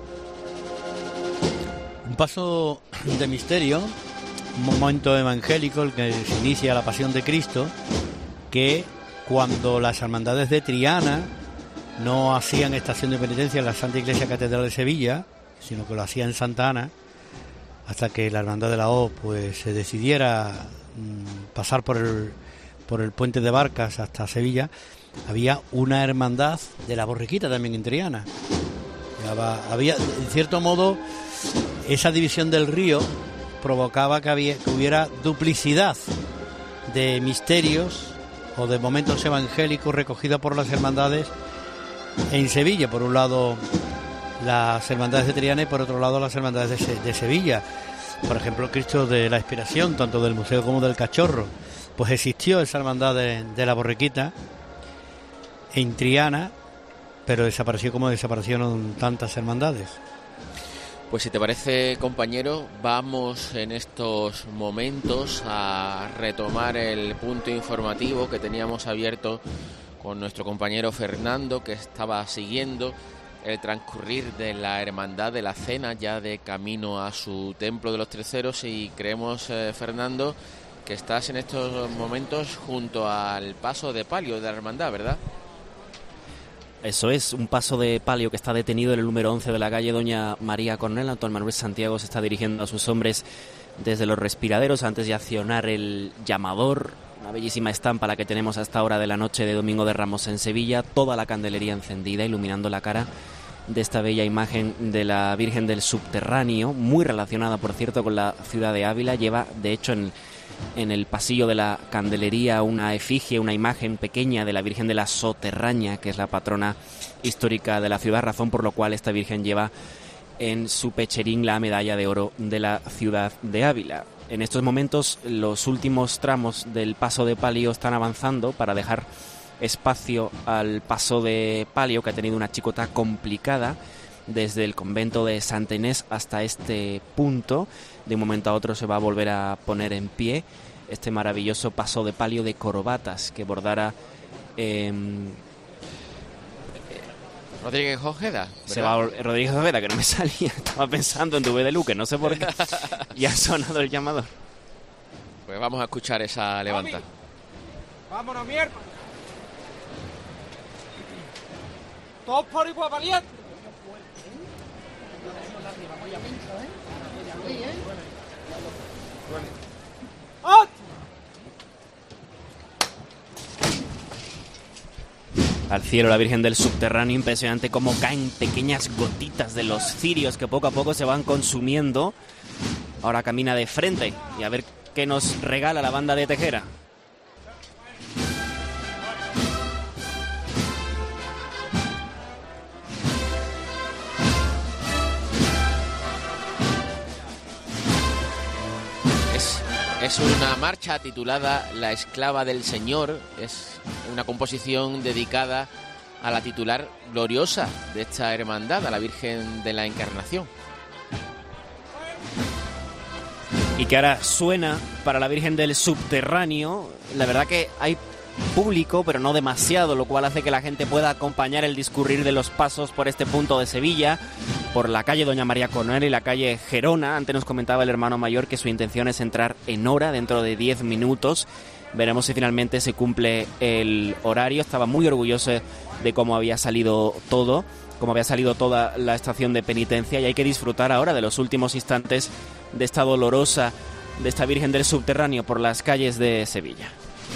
S2: Un paso de misterio, un momento evangélico, el que se inicia la Pasión de Cristo, que cuando las hermandades de Triana no hacían estación de penitencia en la Santa Iglesia Catedral de Sevilla, sino que lo hacía en Santa Ana, hasta que la Hermandad de la O pues se decidiera mmm, pasar por el por el puente de Barcas hasta Sevilla. Había una hermandad de la Borriquita también en Triana, Había, en cierto modo, esa división del río provocaba que, había, que hubiera duplicidad de misterios o de momentos evangélicos recogidos por las hermandades en Sevilla. Por un lado las hermandades de Triana y por otro lado las hermandades de, Se- de Sevilla. Por ejemplo, Cristo de la Expiración, tanto del Museo como del Cachorro. Pues existió esa hermandad de, de la Borriquita en Triana, pero desapareció como desaparecieron tantas hermandades.
S3: Pues si te parece, compañero, vamos en estos momentos a retomar el punto informativo que teníamos abierto con nuestro compañero Fernando, que estaba siguiendo el transcurrir de la Hermandad de la Cena, ya de camino a su Templo de los Terceros, y creemos, eh, Fernando, que estás en estos momentos junto al paso de palio de la Hermandad, ¿verdad?
S4: Eso es, un paso de palio que está detenido en el número once de la calle Doña María Coronel. Antonio Manuel Santiago se está dirigiendo a sus hombres desde los respiraderos antes de accionar el llamador. Una bellísima estampa la que tenemos a esta hora de la noche de Domingo de Ramos en Sevilla. Toda la candelería encendida, iluminando la cara de esta bella imagen de la Virgen del Subterráneo, muy relacionada, por cierto, con la ciudad de Ávila. Lleva, de hecho, en en el pasillo de la candelería una efigie, una imagen pequeña de la Virgen de la Soterraña, que es la patrona histórica de la ciudad, razón por la cual esta Virgen lleva en su pecherín la medalla de oro de la ciudad de Ávila. En estos momentos los últimos tramos del paso de palio están avanzando para dejar espacio al paso de palio, que ha tenido una chicota complicada desde el convento de Santa Inés hasta este punto. De un momento a otro se va a volver a poner en pie este maravilloso paso de palio de corbatas que bordara eh,
S3: Rodríguez Ojeda,
S4: se va a, Rodríguez Ojeda, que no me salía, estaba pensando en Duve de Luque, no sé por qué. Ya ha sonado el llamador.
S3: Pues vamos a escuchar esa levanta.
S7: Vámonos, mierda. Todos por igual valiente.
S4: Al cielo la Virgen del Subterráneo, impresionante cómo caen pequeñas gotitas de los cirios que poco a poco se van consumiendo. Ahora camina de frente y a ver qué nos regala la banda de Tejera.
S3: Es una marcha titulada La Esclava del Señor. Es una composición dedicada a la titular gloriosa de esta hermandad, a la Virgen de la Encarnación.
S4: Y que ahora suena para la Virgen del Subterráneo. La verdad que hay público, pero no demasiado, lo cual hace que la gente pueda acompañar el discurrir de los pasos por este punto de Sevilla, por la calle Doña María Coronel y la calle Gerona. Antes nos comentaba el hermano mayor que su intención es entrar en hora, dentro de diez minutos. Veremos si finalmente se cumple el horario. Estaba muy orgulloso de cómo había salido todo, cómo había salido toda la estación de penitencia, y hay que disfrutar ahora de los últimos instantes de esta dolorosa, de esta Virgen del Subterráneo por las calles de Sevilla.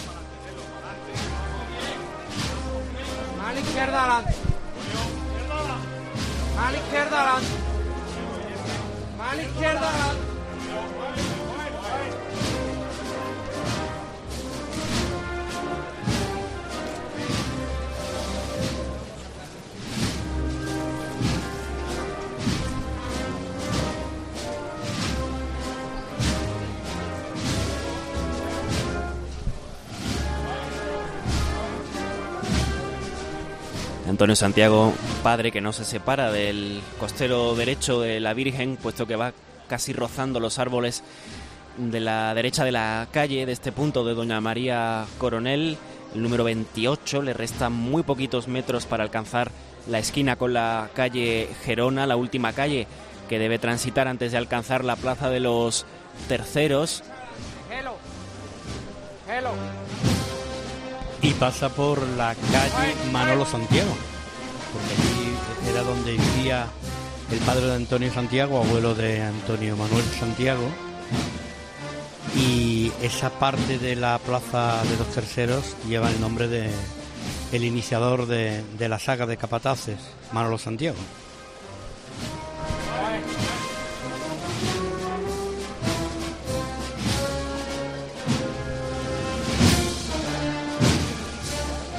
S7: A la izquierda adelante. A la izquierda adelante. A la izquierda adelante.
S4: Antonio Santiago, padre que no se separa del costero derecho de la Virgen, puesto que va casi rozando los árboles de la derecha de la calle, de este punto de Doña María Coronel, el número veintiocho. Le restan muy poquitos metros para alcanzar la esquina con la calle Gerona, la última calle que debe transitar antes de alcanzar la Plaza de los Terceros.
S7: Hello. Hello.
S2: Y pasa por la calle Manolo Santiago, porque allí era donde vivía el padre de Antonio Santiago, abuelo de Antonio Manuel Santiago, y esa parte de la Plaza de los Terceros lleva el nombre de el iniciador de, de la saga de capataces, Manolo Santiago.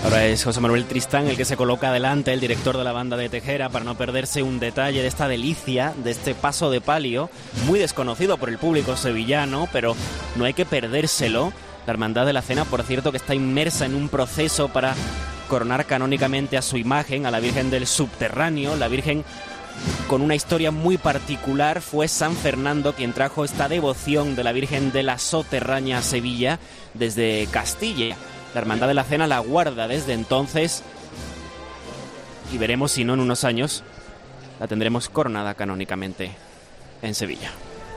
S4: Ahora es José Manuel Tristán el que se coloca adelante, el director de la banda de Tejera, para no perderse un detalle de esta delicia, de este paso de palio, muy desconocido por el público sevillano, pero no hay que perdérselo. La Hermandad de la Cena, por cierto, que está inmersa en un proceso para coronar canónicamente a su imagen, a la Virgen del Subterráneo. La Virgen, con una historia muy particular, fue San Fernando quien trajo esta devoción de la Virgen de la Soterraña a Sevilla desde Castilla. La Hermandad de la Cena la guarda desde entonces y veremos si no en unos años la tendremos coronada canónicamente en Sevilla.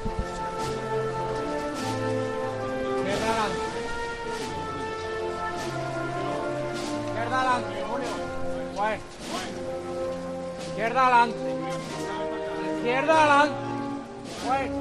S7: Izquierda adelante, Julio. Guay. Izquierda adelante. Izquierda adelante. Guay.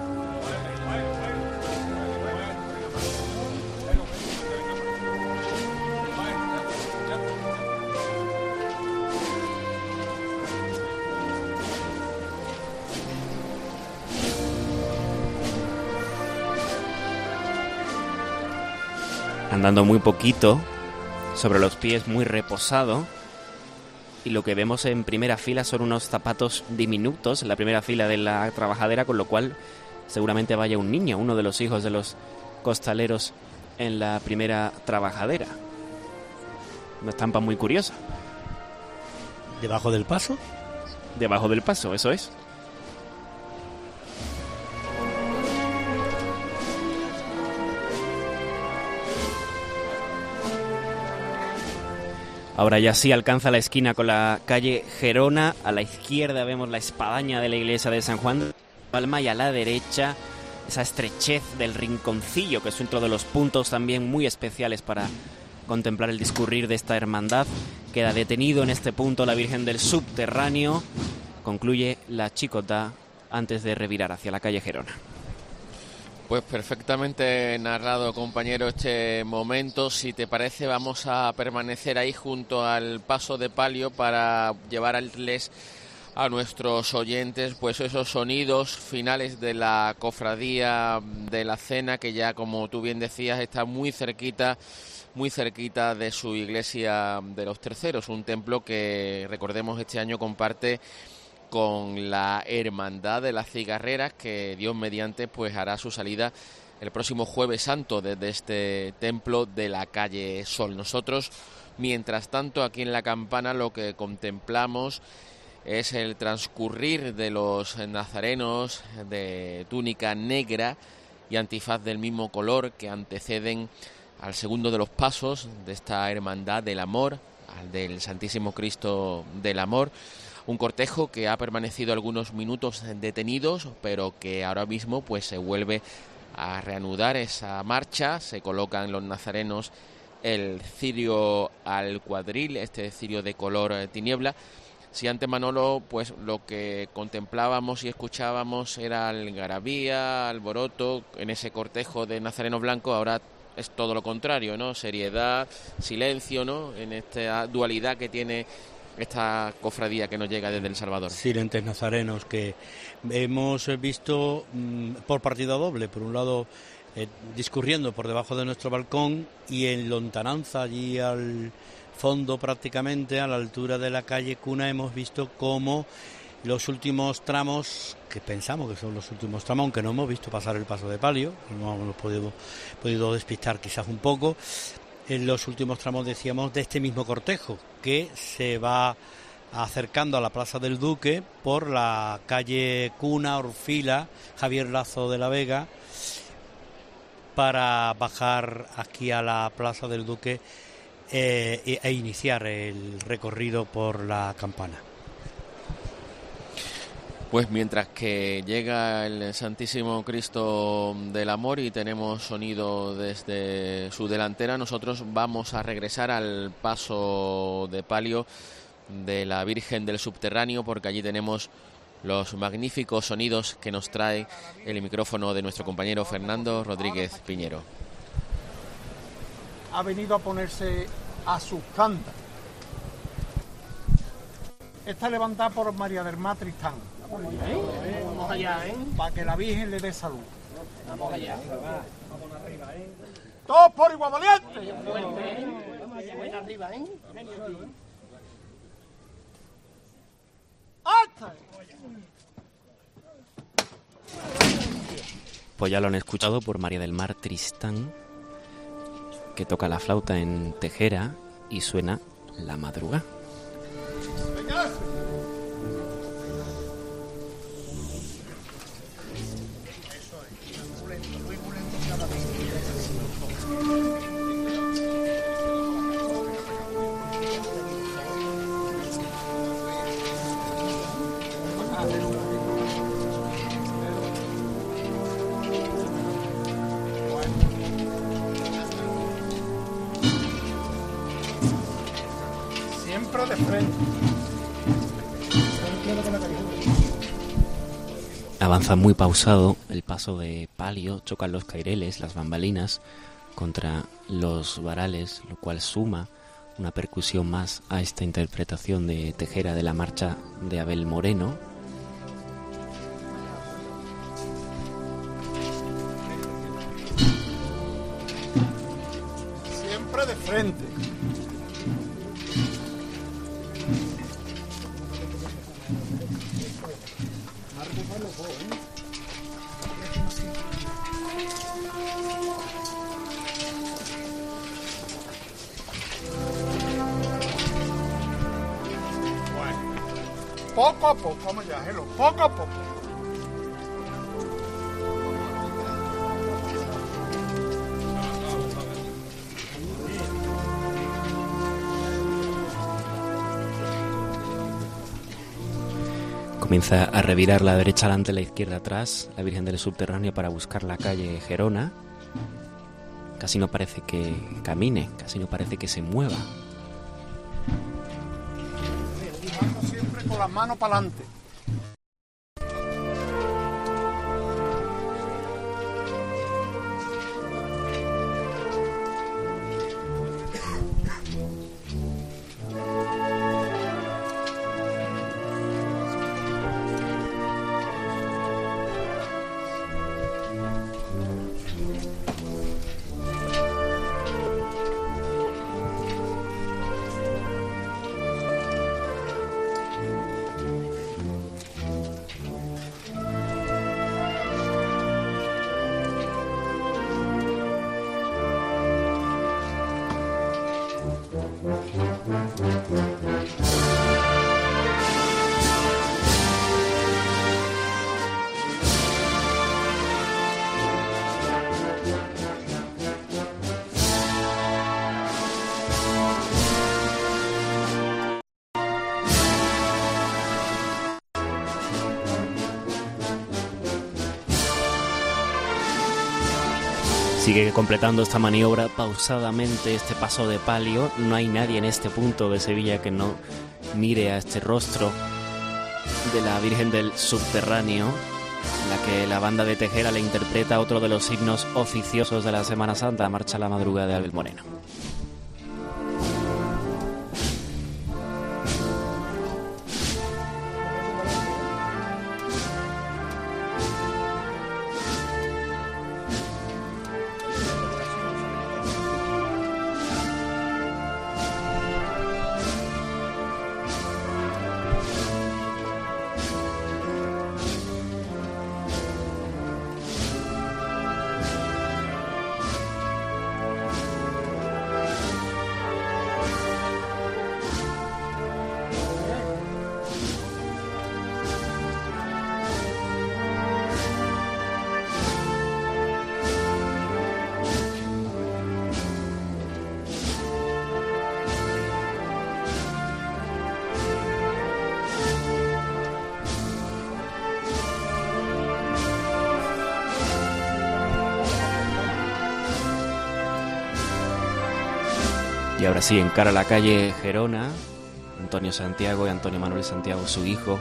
S4: Andando muy poquito, sobre los pies muy reposado, y lo que vemos en primera fila son unos zapatos diminutos en la primera fila de la trabajadera, con lo cual seguramente vaya un niño, uno de los hijos de los costaleros en la primera trabajadera. Una estampa muy curiosa.
S2: ¿Debajo del paso?
S4: Debajo del paso, eso es. Ahora ya sí alcanza la esquina con la calle Gerona. A la izquierda vemos la espadaña de la iglesia de San Juan de Palma y a la derecha esa estrechez del rinconcillo, que es otro de los puntos también muy especiales para contemplar el discurrir de esta hermandad. Queda detenido en este punto la Virgen del Subterráneo. Concluye la chicota antes de revirar hacia la calle Gerona.
S3: Pues perfectamente narrado, compañero, este momento. Si te parece, vamos a permanecer ahí junto al paso de palio para llevarles a nuestros oyentes pues esos sonidos finales de la cofradía de la Cena, que ya, como tú bien decías, está muy cerquita, muy cerquita de su iglesia de los Terceros, un templo que, recordemos, este año comparte con la Hermandad de las Cigarreras, que Dios mediante pues hará su salida el próximo Jueves Santo desde este templo de la calle Sol. Nosotros, mientras tanto, aquí en la Campana lo que contemplamos es el transcurrir de los nazarenos de túnica negra y antifaz del mismo color que anteceden al segundo de los pasos de esta Hermandad del Amor, al del Santísimo Cristo del Amor. Un cortejo que ha permanecido algunos minutos detenidos, pero que ahora mismo pues se vuelve a reanudar esa marcha. Se colocan los nazarenos el cirio al cuadril, este cirio de color tiniebla. Si antes, Manolo, pues lo que contemplábamos y escuchábamos era algarabía, alboroto en ese cortejo de nazarenos blancos, ahora es todo lo contrario, ¿no? Seriedad, silencio, ¿no? En esta dualidad que tiene esta cofradía que nos llega desde El Salvador.
S2: Silentes nazarenos que hemos visto mmm, por partida doble. Por un lado, eh, discurriendo por debajo de nuestro balcón, y en lontananza, allí al fondo prácticamente, a la altura de la calle Cuna, hemos visto cómo los últimos tramos, que pensamos que son los últimos tramos, aunque no hemos visto pasar el paso de palio, no hemos podido, podido despistar quizás un poco, en los últimos tramos, decíamos, de este mismo cortejo, que se va acercando a la Plaza del Duque por la calle Cuna, Orfila, Javier Lazo de la Vega, para bajar aquí a la Plaza del Duque eh, e iniciar el recorrido por la Campana.
S3: Pues mientras que llega el Santísimo Cristo del Amor y tenemos sonido desde su delantera, nosotros vamos a regresar al paso de palio de la Virgen del Subterráneo, porque allí tenemos los magníficos sonidos que nos trae el micrófono de nuestro compañero Fernando Rodríguez Piñero.
S7: Ha venido a ponerse a sus cantas. Está levantada por María del Mar Tristán. Vamos allá, ¿eh? Para que la Virgen le dé salud. Vamos allá. Todos por igual valiente. arriba, ¿eh?
S4: Pues ya lo han escuchado por María del Mar Tristán, que toca la flauta en Tejera y suena La Madrugada.
S7: Siempre de frente.
S4: Avanza muy pausado el paso de palio, chocan los caireles, las bambalinas contra los varales, lo cual suma una percusión más a esta interpretación de Tejera de la marcha de Abel Moreno.
S7: Siempre de frente. Poco a poco, vamos ya, Gelo, poco a poco.
S4: Comienza a revirar la derecha adelante, la izquierda atrás, la Virgen del Subterráneo para buscar la calle Gerona. Casi no parece que camine, casi no parece que se mueva.
S7: Siempre con las manos para adelante.
S4: Sigue completando esta maniobra pausadamente, este paso de palio. No hay nadie en este punto de Sevilla que no mire a este rostro de la Virgen del Subterráneo, en la que la banda de Tejera le interpreta otro de los signos oficiosos de la Semana Santa, la Marcha a la Madrugada de Abel Moreno. Y ahora sí, encara la calle Gerona, Antonio Santiago y Antonio Manuel Santiago, su hijo,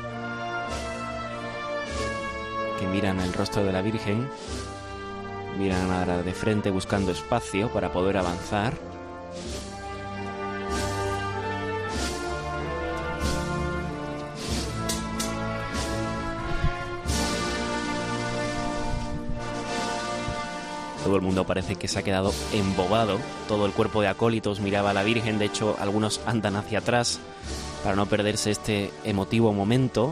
S4: que miran el rostro de la Virgen, miran ahora de frente buscando espacio para poder avanzar. Todo el mundo parece que se ha quedado embobado. Todo el cuerpo de acólitos miraba a la Virgen. De hecho, algunos andan hacia atrás para no perderse este emotivo momento.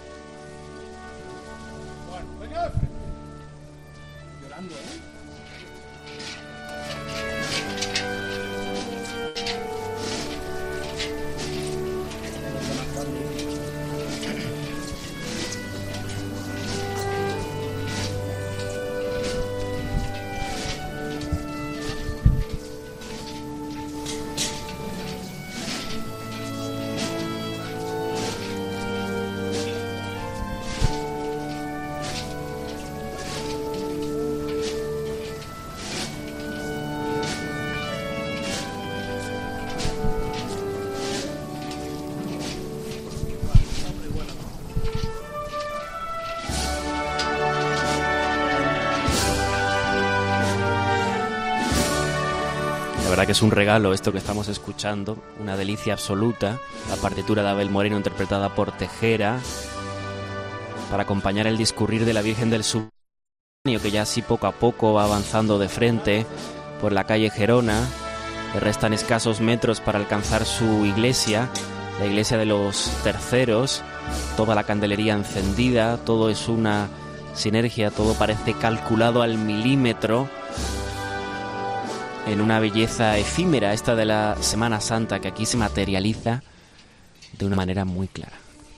S4: La verdad que es un regalo esto que estamos escuchando, una delicia absoluta. La partitura de Abel Moreno interpretada por Tejera para acompañar el discurrir de la Virgen del Subterráneo, que ya así poco a poco va avanzando de frente por la calle Gerona. Le restan escasos metros para alcanzar su iglesia, la iglesia de los Terceros. Toda la candelería encendida, todo es una sinergia, todo parece calculado al milímetro, en una belleza efímera esta de la Semana Santa, que aquí se materializa de una manera muy clara.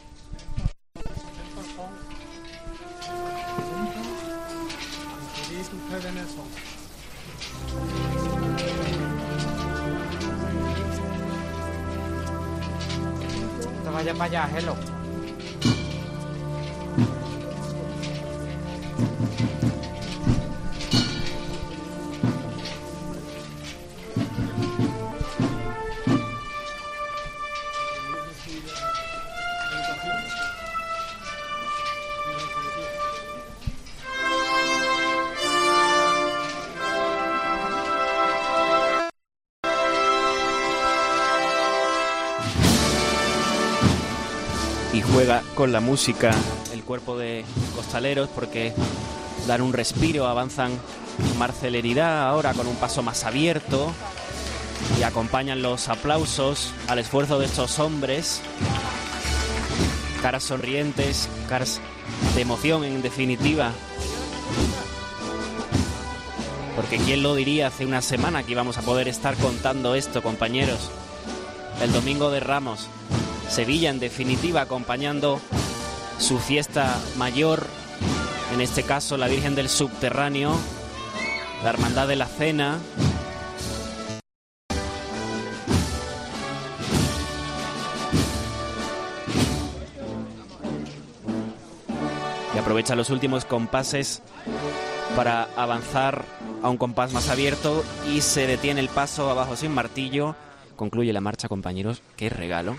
S7: No vaya para allá, Gelo.
S4: Y juega con la música el cuerpo de costaleros, porque dan un respiro, avanzan con más celeridad ahora, con un paso más abierto, y acompañan los aplausos al esfuerzo de estos hombres. Caras sonrientes, caras de emoción en definitiva, porque quién lo diría hace una semana que íbamos a poder estar contando esto, compañeros. El Domingo de Ramos, Sevilla en definitiva acompañando su fiesta mayor, en este caso la Virgen del Subterráneo, la Hermandad de la Cena. Y aprovecha los últimos compases para avanzar a un compás más abierto y se detiene el paso abajo sin martillo. Concluye la marcha, compañeros. ¡Qué regalo!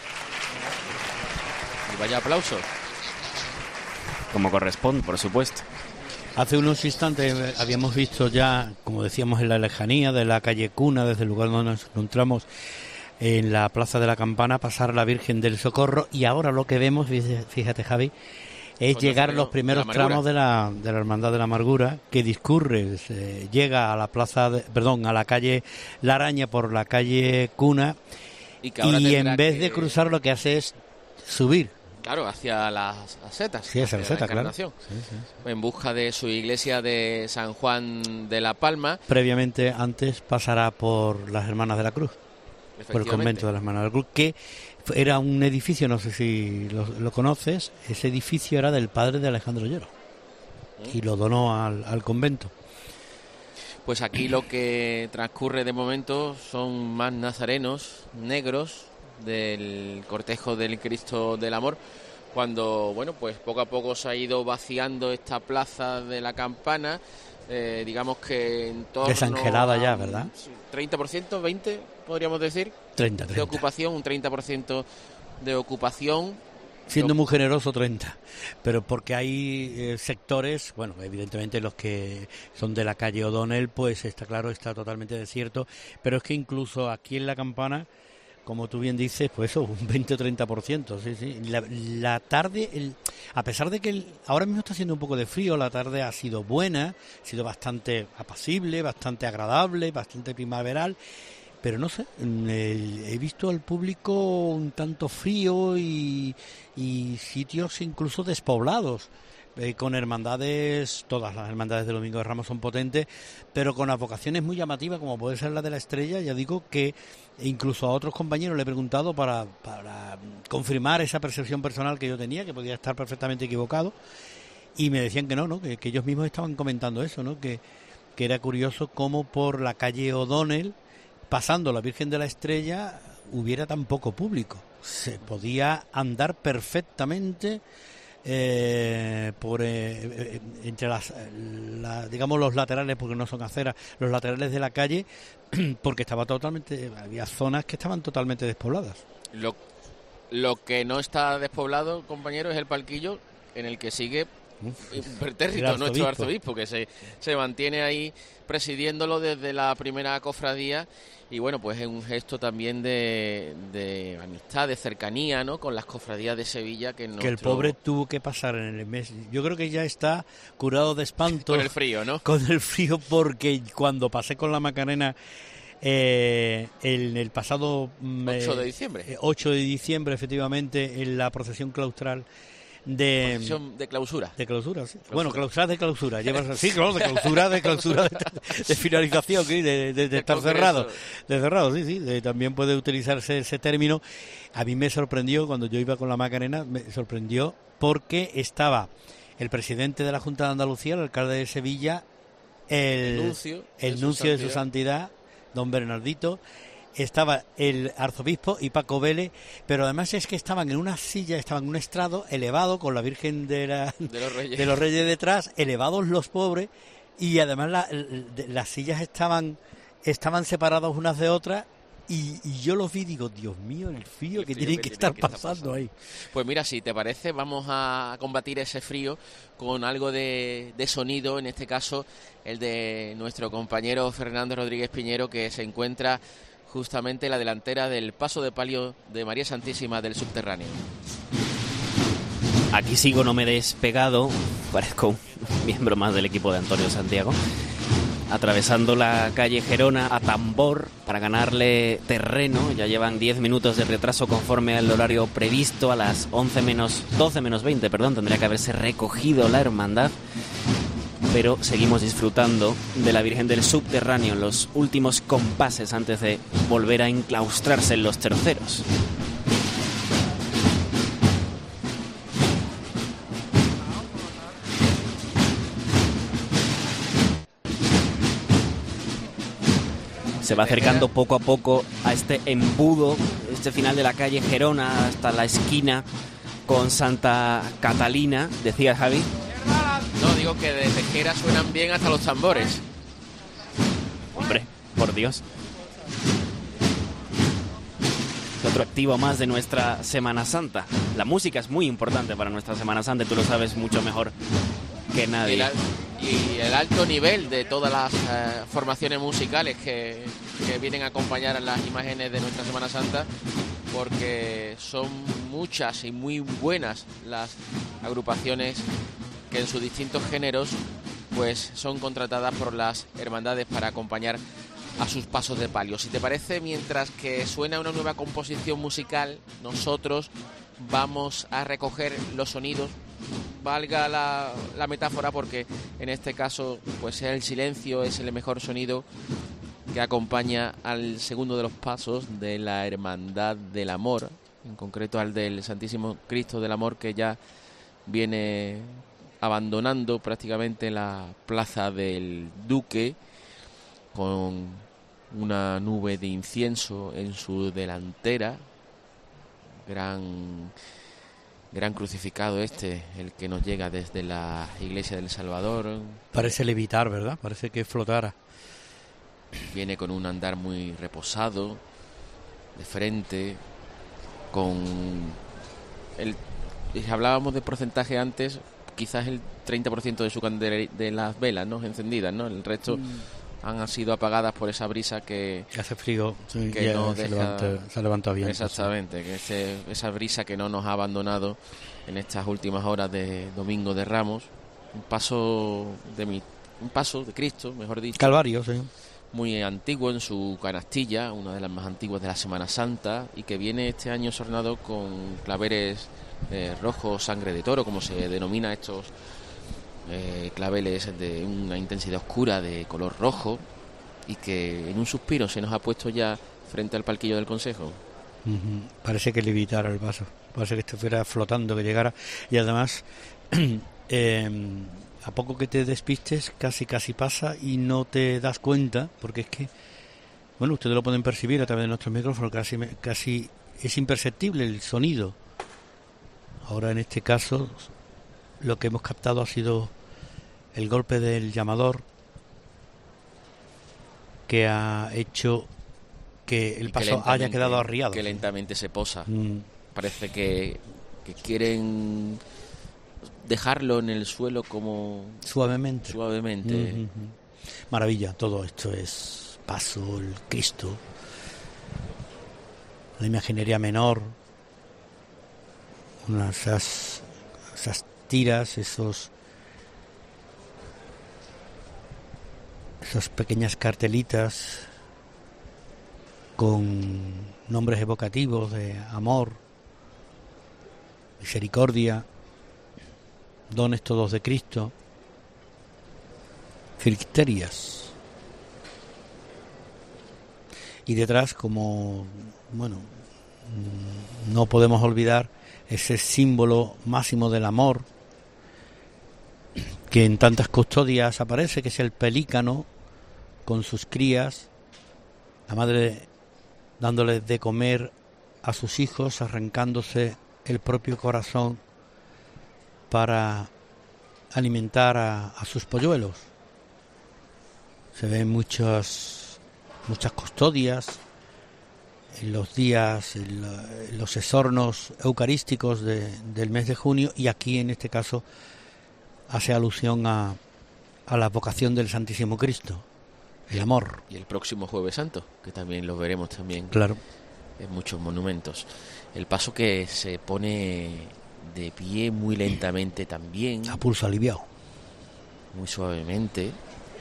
S3: Y vaya aplausos.
S4: Como corresponde, por supuesto.
S2: Hace unos instantes habíamos visto ya, como decíamos, en la lejanía de la calle Cuna, desde el lugar donde nos encontramos en la Plaza de la Campana, pasar la Virgen del Socorro, y ahora lo que vemos, fíjate, Javi, es llegar los primeros tramos de la, de la Hermandad de la Amargura, que discurre, se llega a la plaza, de, perdón, a la calle La Araña por la calle Cuna, y, y en vez que... de cruzar lo que hace es subir.
S3: Claro, hacia las setas.
S2: Sí, hacia la seta, claro.
S3: Sí, sí. En busca de su iglesia de San Juan de la Palma.
S2: Previamente, antes, pasará por las Hermanas de la Cruz, por el convento de las Hermanas de la Cruz, que era un edificio, no sé si lo, lo conoces, ese edificio era del padre de Alejandro Lloro, ¿Mm? y lo donó al, al convento.
S3: Pues aquí lo que transcurre de momento son más nazarenos negros del cortejo del Cristo del Amor, cuando, bueno, pues poco a poco se ha ido vaciando esta plaza de la Campana, eh, digamos que en torno
S2: desangelada ya, ¿verdad?
S3: treinta por ciento, veinte, podríamos decir,
S2: treinta,
S3: de ocupación, un treinta por ciento de ocupación.
S2: Siendo muy generoso, treinta, pero porque hay eh, sectores, bueno, evidentemente los que son de la calle O'Donnell, pues está claro, está totalmente desierto, pero es que incluso aquí en la Campana, como tú bien dices, pues eso, un veinte o treinta por ciento, sí, sí. La, la tarde, el, a pesar de que el, ahora mismo está haciendo un poco de frío, la tarde ha sido buena, ha sido bastante apacible, bastante agradable, bastante primaveral, pero no sé, el, he visto al público un tanto frío y, y sitios incluso despoblados. Eh, con hermandades, todas las hermandades del Domingo de Ramos son potentes, pero con advocaciones muy llamativas, como puede ser la de la Estrella. Ya digo que incluso a otros compañeros le he preguntado para, para confirmar esa percepción personal que yo tenía, que podía estar perfectamente equivocado, y me decían que no, ¿no? Que, que ellos mismos estaban comentando eso, ¿no? Que, que era curioso cómo por la calle O'Donnell, pasando la Virgen de la Estrella, hubiera tan poco público. Se podía andar perfectamente Eh, por eh, entre las la, digamos los laterales, porque no son aceras, los laterales de la calle, porque estaba totalmente, había zonas que estaban totalmente despobladas.
S3: Lo, lo que no está despoblado, compañero, es el palquillo en el que sigue impertérrito nuestro arzobispo, que se, se mantiene ahí presidiéndolo desde la primera cofradía. Y bueno, pues es un gesto también de, de amistad, de cercanía, ¿no? Con las cofradías de Sevilla. Que, nuestro...
S2: que el pobre tuvo que pasar en el mes. Yo creo que ya está curado de espanto.
S3: Con el frío, ¿no?
S2: Con el frío, porque cuando pasé con la Macarena eh, el, el pasado eh,
S3: ocho de diciembre.
S2: Eh, ocho de diciembre, efectivamente, en la procesión claustral. De,
S3: procesión de clausura.
S2: De clausura, sí. Clausura. Bueno, clausura de clausura. Llevas así, claro, de clausura, de clausura, de, de finalización, ¿sí? de, de, de estar cerrado. De cerrado, sí, sí. De, también puede utilizarse ese término. A mí me sorprendió, cuando yo iba con la Macarena, me sorprendió porque estaba el presidente de la Junta de Andalucía, el alcalde de Sevilla, el, el nuncio, el de, nuncio su de su santidad, don Bernardito, estaba el arzobispo y Paco Vélez, pero además es que estaban en una silla, estaban en un estrado elevado con la Virgen de, la,
S3: de, los, reyes.
S2: de los Reyes detrás, elevados los pobres, y además la, las sillas estaban estaban separadas unas de otras, y, y yo los vi y digo, Dios mío, el frío el que tiene que, que estar que pasando, pasando ahí.
S3: Pues mira, si te parece, vamos a combatir ese frío con algo de, de sonido, en este caso el de nuestro compañero Fernando Rodríguez Piñero, que se encuentra justamente la delantera del paso de palio de María Santísima del Subterráneo.
S4: Aquí sigo, no me he despegado, parezco un miembro más del equipo de Antonio Santiago, atravesando la calle Gerona a tambor para ganarle terreno. Ya llevan diez minutos de retraso conforme al horario previsto. A las once menos doce menos veinte, perdón, tendría que haberse recogido la hermandad, pero seguimos disfrutando de la Virgen del Subterráneo en los últimos compases antes de volver a enclaustrarse en los terceros. Se va acercando poco a poco a este embudo, este final de la calle Gerona, hasta la esquina con Santa Catalina. ¿Decía Javi?
S3: No, digo que de Tejera suenan bien hasta los tambores.
S4: Hombre, por Dios. Es otro activo más de nuestra Semana Santa. La música es muy importante para nuestra Semana Santa, tú lo sabes mucho mejor que nadie.
S3: Y, la, y el alto nivel de todas las eh, formaciones musicales que, que vienen a acompañar a las imágenes de nuestra Semana Santa, porque son muchas y muy buenas las agrupaciones que en sus distintos géneros pues son contratadas por las hermandades para acompañar a sus pasos de palio. Si te parece, mientras que suena una nueva composición musical, nosotros vamos a recoger los sonidos, valga la, la metáfora, porque en este caso pues el silencio es el mejor sonido que acompaña al segundo de los pasos de la Hermandad del Amor, en concreto al del Santísimo Cristo del Amor, que ya viene abandonando prácticamente la Plaza del Duque con una nube de incienso en su delantera. Gran, gran crucificado este, el que nos llega desde la iglesia del Salvador.
S2: Parece levitar, ¿verdad? Parece que flotara.
S3: Viene con un andar muy reposado, de frente, con el, hablábamos de porcentaje antes, quizás el treinta por ciento de su candela, de las velas, ¿no?, encendidas, ¿no? El resto mm. han sido apagadas por esa brisa que
S2: hace frío, sí,
S3: que no
S2: se,
S3: deja...
S2: levanta, se levanta bien.
S3: Exactamente, que ese, esa brisa que no nos ha abandonado en estas últimas horas de Domingo de Ramos, un paso de mi, un paso de Cristo, mejor dicho.
S2: Calvario, sí.
S3: Muy antiguo en su canastilla, una de las más antiguas de la Semana Santa, y que viene este año sornado con claveles eh, rojos, sangre de toro, como se denomina estos eh, claveles de una intensidad oscura de color rojo, y que en un suspiro se nos ha puesto ya frente al palquillo del Consejo.
S2: Uh-huh. Parece que levitara el vaso, parece que estuviera flotando, que llegara, y además eh, a poco que te despistes casi casi pasa y no te das cuenta, porque es que, bueno, ustedes lo pueden percibir a través de nuestros micrófonos, casi, casi es imperceptible el sonido. Ahora en este caso lo que hemos captado ha sido el golpe del llamador, que ha hecho que el paso que haya quedado arriado.
S3: Que lentamente se posa.
S2: Mm.
S3: Parece que, que quieren dejarlo en el suelo como...
S2: Suavemente.
S3: Suavemente.
S2: Mm-hmm. Maravilla, todo esto es paso, el Cristo, la imaginería menor, unas, esas, esas tiras, esos... esas pequeñas cartelitas con nombres evocativos de amor, misericordia, dones todos de Cristo, filterias. Y detrás, como, bueno, no podemos olvidar ese símbolo máximo del amor que en tantas custodias aparece, que es el pelícano con sus crías, la madre dándoles de comer a sus hijos, arrancándose el propio corazón para alimentar a, a sus polluelos. Se ven muchas muchas custodias en los días, en, la, en los esornos eucarísticos de, del mes de junio, y aquí en este caso hace alusión a, a la vocación del Santísimo Cristo, el amor.
S3: Y el próximo Jueves Santo, que también lo veremos también,
S2: claro,
S3: en muchos monumentos. El paso que se pone de pie muy lentamente también,
S2: a pulso aliviado,
S3: muy suavemente,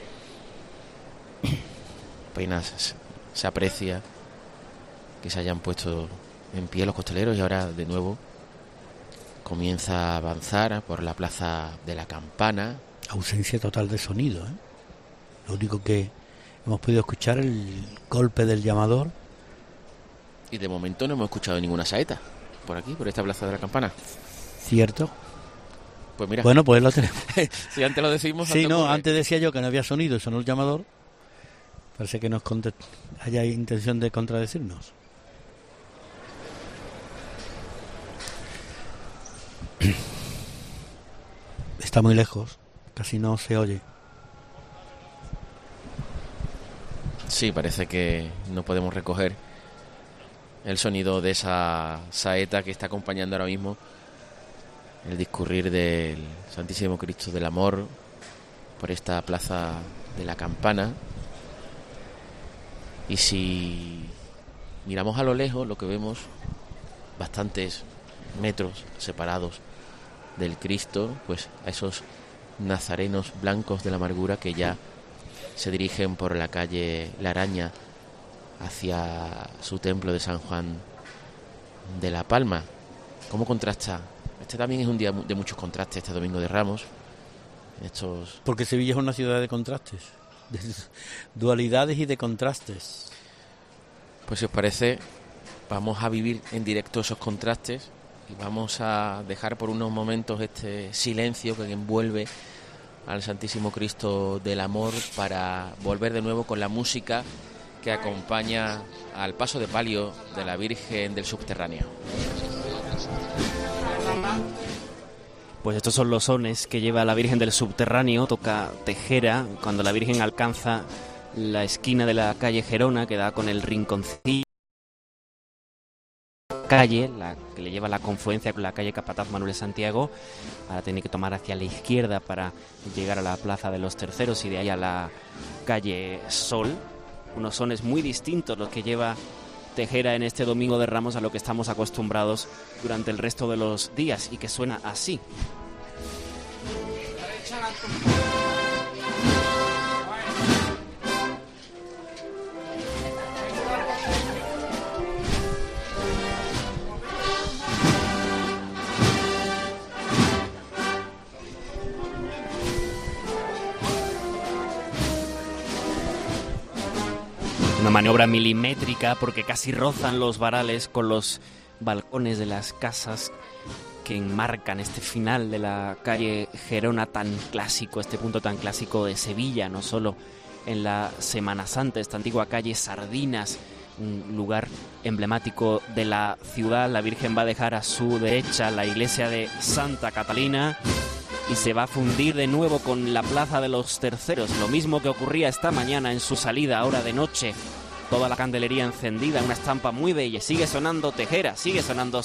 S3: apenas se aprecia que se hayan puesto en pie los costaleros, y ahora de nuevo comienza a avanzar por la plaza de la Campana.
S2: Ausencia total de sonido, ¿eh? Lo único que hemos podido escuchar el golpe del llamador.
S3: Y de momento no hemos escuchado ninguna saeta por aquí, por esta plaza de la Campana.
S2: ¿Cierto?
S3: Pues mira.
S2: Bueno, pues lo tenemos.
S3: Si antes lo decimos...
S2: Sí, no, ocurre. Antes decía yo que no había sonido y sonó el llamador. Parece que nos contest... haya intención de contradecirnos. Está muy lejos, casi no se oye.
S3: Sí, parece que no podemos recoger el sonido de esa saeta que está acompañando ahora mismo el discurrir del Santísimo Cristo del Amor por esta plaza de la Campana. Y si miramos a lo lejos, lo que vemos, bastantes metros separados del Cristo, pues a esos nazarenos blancos de la amargura que ya se dirigen por la calle La Araña hacia su templo de San Juan de la Palma. ¿Cómo contrasta? Este también es un día de muchos contrastes, este Domingo de Ramos. Estos...
S2: Porque Sevilla es una ciudad de contrastes, de dualidades y de contrastes.
S3: Pues si os parece, vamos a vivir en directo esos contrastes y vamos a dejar por unos momentos este silencio que envuelve al Santísimo Cristo del Amor para volver de nuevo con la música que acompaña al paso de palio de la Virgen del Subterráneo.
S4: Pues estos son los sones que lleva la Virgen del Subterráneo. Toca Tejera cuando la Virgen alcanza la esquina de la calle Gerona que da con el rinconcillo. calle, la que le lleva a la confluencia con la calle Capataz Manuel Santiago. Ahora tiene que tomar hacia la izquierda para llegar a la Plaza de los Terceros y de ahí a la calle Sol. Unos sones muy distintos los que lleva Tejera en este Domingo de Ramos a lo que estamos acostumbrados durante el resto de los días, y que suena así. Una maniobra milimétrica porque casi rozan los varales con los balcones de las casas que enmarcan este final de la calle Gerona tan clásico, este punto tan clásico de Sevilla, no solo en la Semana Santa, esta antigua calle Sardinas, un lugar emblemático de la ciudad. La Virgen va a dejar a su derecha la iglesia de Santa Catalina y se va a fundir de nuevo con la Plaza de los Terceros, lo mismo que ocurría esta mañana en su salida, ahora de noche. Toda la candelería encendida, una estampa muy bella. Sigue sonando Tejera, sigue sonando...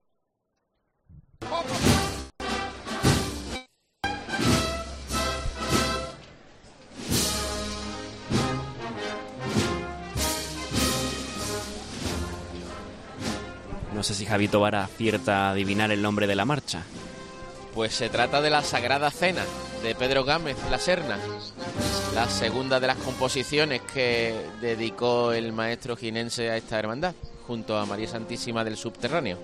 S4: No sé si Javi Tobar acierta a adivinar el nombre de la marcha.
S3: Pues se trata de la Sagrada Cena de Pedro Gámez La Serna, la segunda de las composiciones que dedicó el maestro jienense a esta hermandad, junto a María Santísima del Subterráneo.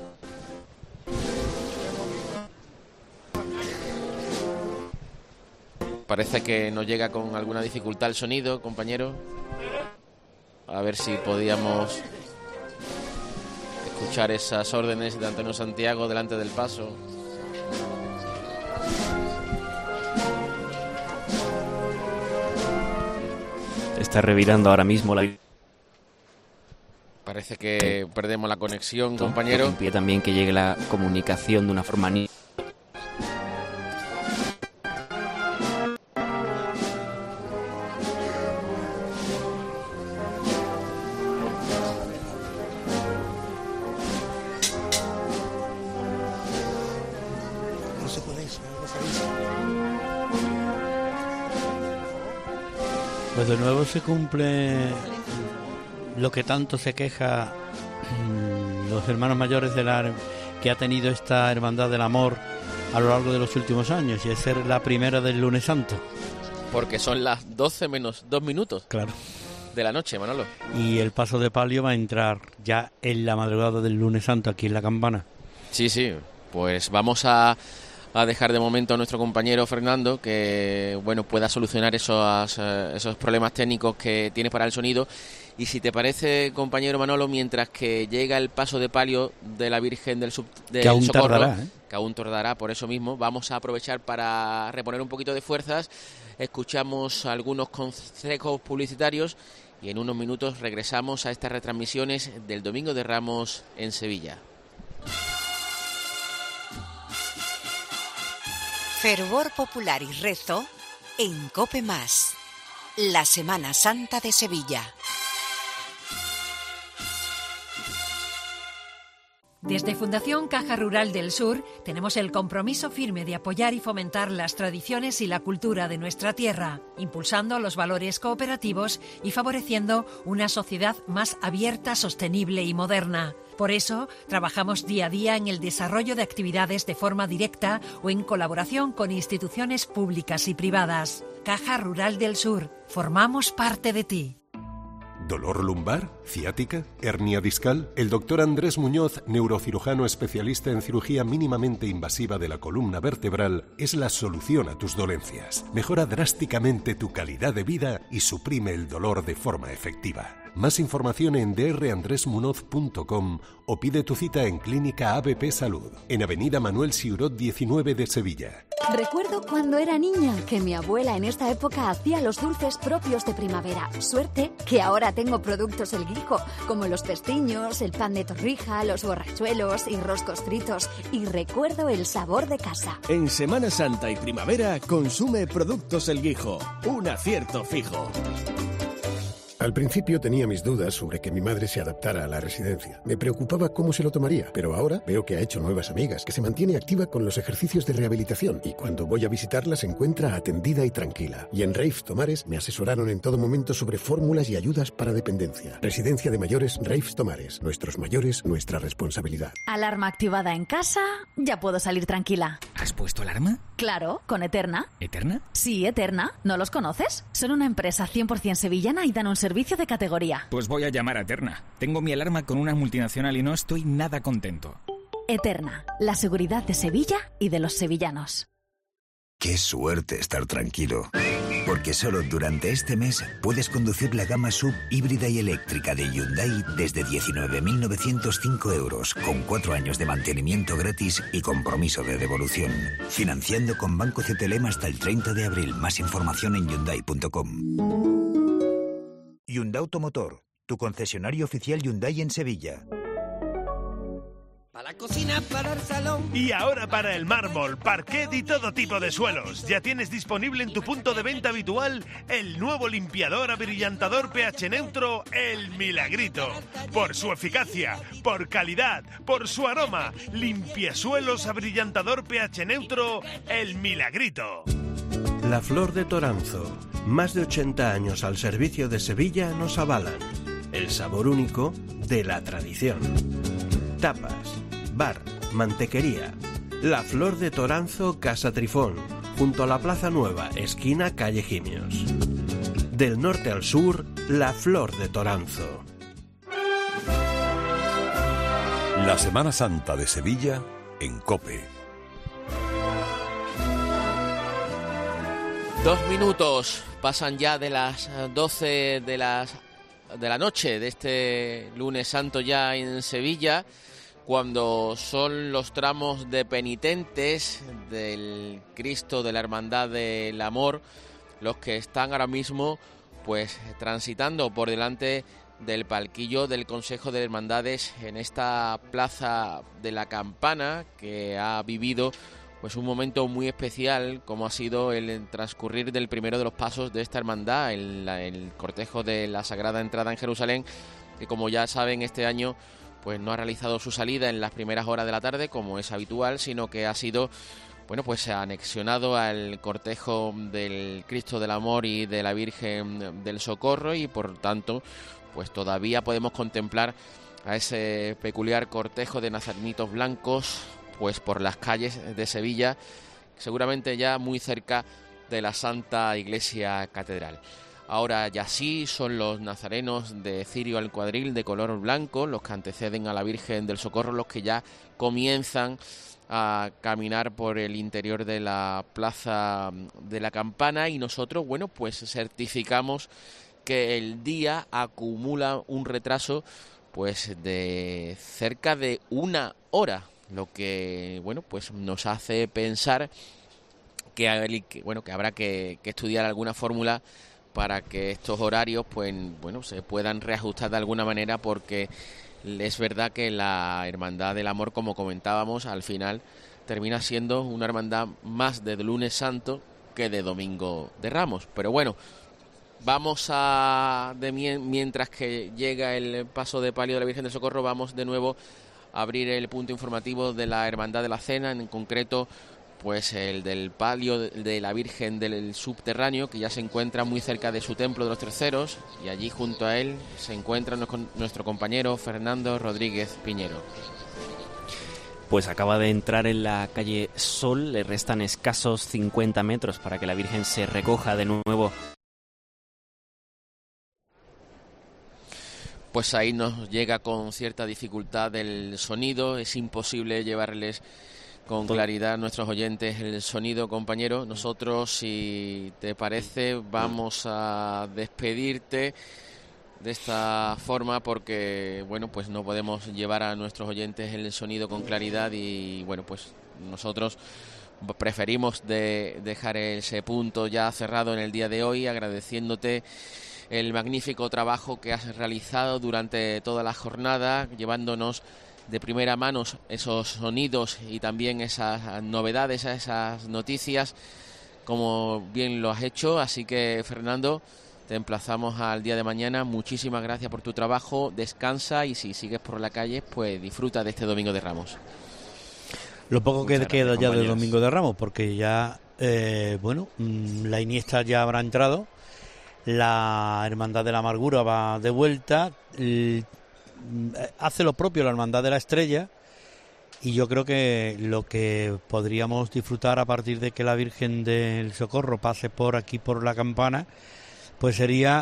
S3: Parece que nos llega con alguna dificultad el sonido, compañero. A ver si podíamos escuchar esas órdenes de Antonio Santiago delante del paso.
S4: Está revirando ahora mismo la...
S3: Parece que perdemos la conexión, compañero.
S4: Impide también que llegue la comunicación de una forma... Ni...
S2: Pues de nuevo se cumple lo que tanto se queja los hermanos mayores de la que ha tenido esta Hermandad del Amor a lo largo de los últimos años, y es ser la primera del Lunes Santo.
S3: Porque son las doce menos dos minutos.
S2: Claro.
S3: De la noche, Manolo.
S2: Y el paso de palio va a entrar ya en la madrugada del Lunes Santo aquí en la campana.
S3: Sí, sí. Pues vamos a... a dejar de momento a nuestro compañero Fernando que bueno pueda solucionar esos, esos problemas técnicos que tiene para el sonido. Y si te parece, compañero Manolo, mientras que llega el paso de palio de la Virgen del, Sub, del
S2: que aún
S3: Socorro,
S2: tardará, ¿eh?
S3: que aún tardará, por eso mismo vamos a aprovechar para reponer un poquito de fuerzas. Escuchamos algunos consejos publicitarios y en unos minutos regresamos a estas retransmisiones del Domingo de Ramos en Sevilla.
S6: Fervor popular y rezo en COPE Más, la Semana Santa de Sevilla.
S22: Desde Fundación Caja Rural del Sur tenemos el compromiso firme de apoyar y fomentar las tradiciones y la cultura de nuestra tierra, impulsando los valores cooperativos y favoreciendo una sociedad más abierta, sostenible y moderna. Por eso, trabajamos día a día en el desarrollo de actividades de forma directa o en colaboración con instituciones públicas y privadas. Caja Rural del Sur, formamos parte de ti.
S23: ¿Dolor lumbar? ¿Ciática? ¿Hernia discal? El doctor Andrés Muñoz, neurocirujano especialista en cirugía mínimamente invasiva de la columna vertebral, es la solución a tus dolencias. Mejora drásticamente tu calidad de vida y suprime el dolor de forma efectiva. Más información en d r andres munoz punto com o pide tu cita en Clínica A B P Salud, en Avenida Manuel Siurot diecinueve de Sevilla.
S24: Recuerdo cuando era niña que mi abuela en esta época hacía los dulces propios de primavera. Suerte que ahora tengo productos El Guijo, como los pestiños, el pan de torrija, los borrachuelos y roscos fritos. Y recuerdo el sabor de casa.
S25: En Semana Santa y primavera consume productos El Guijo, un acierto fijo.
S8: Al principio tenía mis dudas sobre que mi madre se adaptara a la residencia. Me preocupaba cómo se lo tomaría, pero ahora veo que ha hecho nuevas amigas, que se mantiene activa con los ejercicios de rehabilitación y cuando voy a visitarla se encuentra atendida y tranquila. Y en Raif Tomares me asesoraron en todo momento sobre fórmulas y ayudas para dependencia. Residencia de mayores Raif Tomares. Nuestros mayores, nuestra responsabilidad.
S9: Alarma activada en casa, ya puedo salir tranquila.
S10: ¿Has puesto alarma?
S9: Claro, con Eterna.
S10: ¿Eterna?
S9: Sí, Eterna. ¿No los conoces? Son una empresa cien por ciento sevillana y dan un servicio de categoría.
S10: Pues voy a llamar a Eterna. Tengo mi alarma con una multinacional y no estoy nada contento.
S9: Eterna, la seguridad de Sevilla y de los sevillanos.
S11: Qué suerte estar tranquilo, porque solo durante este mes puedes conducir la gama sub híbrida y eléctrica de Hyundai desde diecinueve mil novecientos cinco euros, con cuatro años de mantenimiento gratis y compromiso de devolución. Financiando con Banco C T L M hasta el treinta de abril. Más información en hyundai punto com.
S25: Hyundai Automotor, tu concesionario oficial Hyundai en Sevilla.
S26: Para la cocina, para el salón.
S27: Y ahora para el mármol, parquet y todo tipo de suelos. Ya tienes disponible en tu punto de venta habitual el nuevo limpiador abrillantador pH neutro, el Milagrito. Por su eficacia, por calidad, por su aroma. Limpiasuelos abrillantador pH neutro, el Milagrito.
S28: La Flor de Toranzo. Más de ochenta años al servicio de Sevilla nos avalan. El sabor único de la tradición. Tapas, bar, mantequería. La Flor de Toranzo, Casa Trifón, junto a la Plaza Nueva, esquina calle Gimios. Del norte al sur, La Flor de Toranzo.
S29: La Semana Santa de Sevilla en COPE.
S3: Dos minutos pasan ya de las doce de, las, de la noche de este lunes santo ya en Sevilla, cuando son los tramos de penitentes del Cristo de la Hermandad del Amor los que están ahora mismo pues transitando por delante del palquillo del Consejo de Hermandades en esta Plaza de la Campana, que ha vivido pues un momento muy especial, como ha sido el transcurrir del primero de los pasos de esta hermandad, el, el cortejo de la Sagrada Entrada en Jerusalén, que como ya saben este año pues no ha realizado su salida en las primeras horas de la tarde como es habitual, sino que ha sido bueno pues anexionado al cortejo del Cristo del Amor y de la Virgen del Socorro, y por tanto pues todavía podemos contemplar a ese peculiar cortejo de nazarenitos blancos pues por las calles de Sevilla, seguramente ya muy cerca de la Santa Iglesia Catedral. Ahora ya sí son los nazarenos de cirio al cuadril de color blanco, los que anteceden a la Virgen del Socorro, los que ya comienzan a caminar por el interior de la Plaza de la Campana, y nosotros, bueno, pues certificamos que el día acumula un retraso pues de cerca de una hora, lo que bueno pues nos hace pensar que, que bueno que habrá que, que estudiar alguna fórmula para que estos horarios pues bueno se puedan reajustar de alguna manera, porque es verdad que la Hermandad del Amor, como comentábamos, al final termina siendo una hermandad más de lunes santo que de domingo de Ramos. Pero bueno, vamos a de mientras que llega el paso de palio de la Virgen del Socorro, vamos de nuevo abrir el punto informativo de la Hermandad de la Cena, en concreto pues el del palio de la Virgen del Subterráneo, que ya se encuentra muy cerca de su templo de los Terceros, y allí junto a él se encuentra nuestro compañero Fernando Rodríguez Piñero.
S4: Pues acaba de entrar en la calle Sol, le restan escasos cincuenta metros para que la Virgen se recoja de nuevo.
S3: Pues ahí nos llega con cierta dificultad el sonido, es imposible llevarles con claridad a nuestros oyentes el sonido, compañero. Nosotros, si te parece, vamos a despedirte de esta forma, porque bueno, pues no podemos llevar a nuestros oyentes el sonido con claridad, y bueno, pues nosotros preferimos de dejar ese punto ya cerrado en el día de hoy, agradeciéndote el magnífico trabajo que has realizado durante toda la jornada, llevándonos de primera mano esos sonidos y también esas novedades, esas noticias, como bien lo has hecho. Así que, Fernando, te emplazamos al día de mañana. Muchísimas gracias por tu trabajo, descansa y si sigues por la calle, pues disfruta de este Domingo de Ramos.
S2: Lo poco que
S3: Muchas
S2: queda
S3: gracias,
S2: ya del
S3: compañeros.
S2: Domingo de Ramos, porque ya, eh, bueno, mm, la Iniesta ya habrá entrado, la Hermandad de la Amargura va de vuelta, el, mm, hace lo propio la Hermandad de la Estrella, y yo creo que lo que podríamos disfrutar a partir de que la Virgen del Socorro pase por aquí por la Campana, pues sería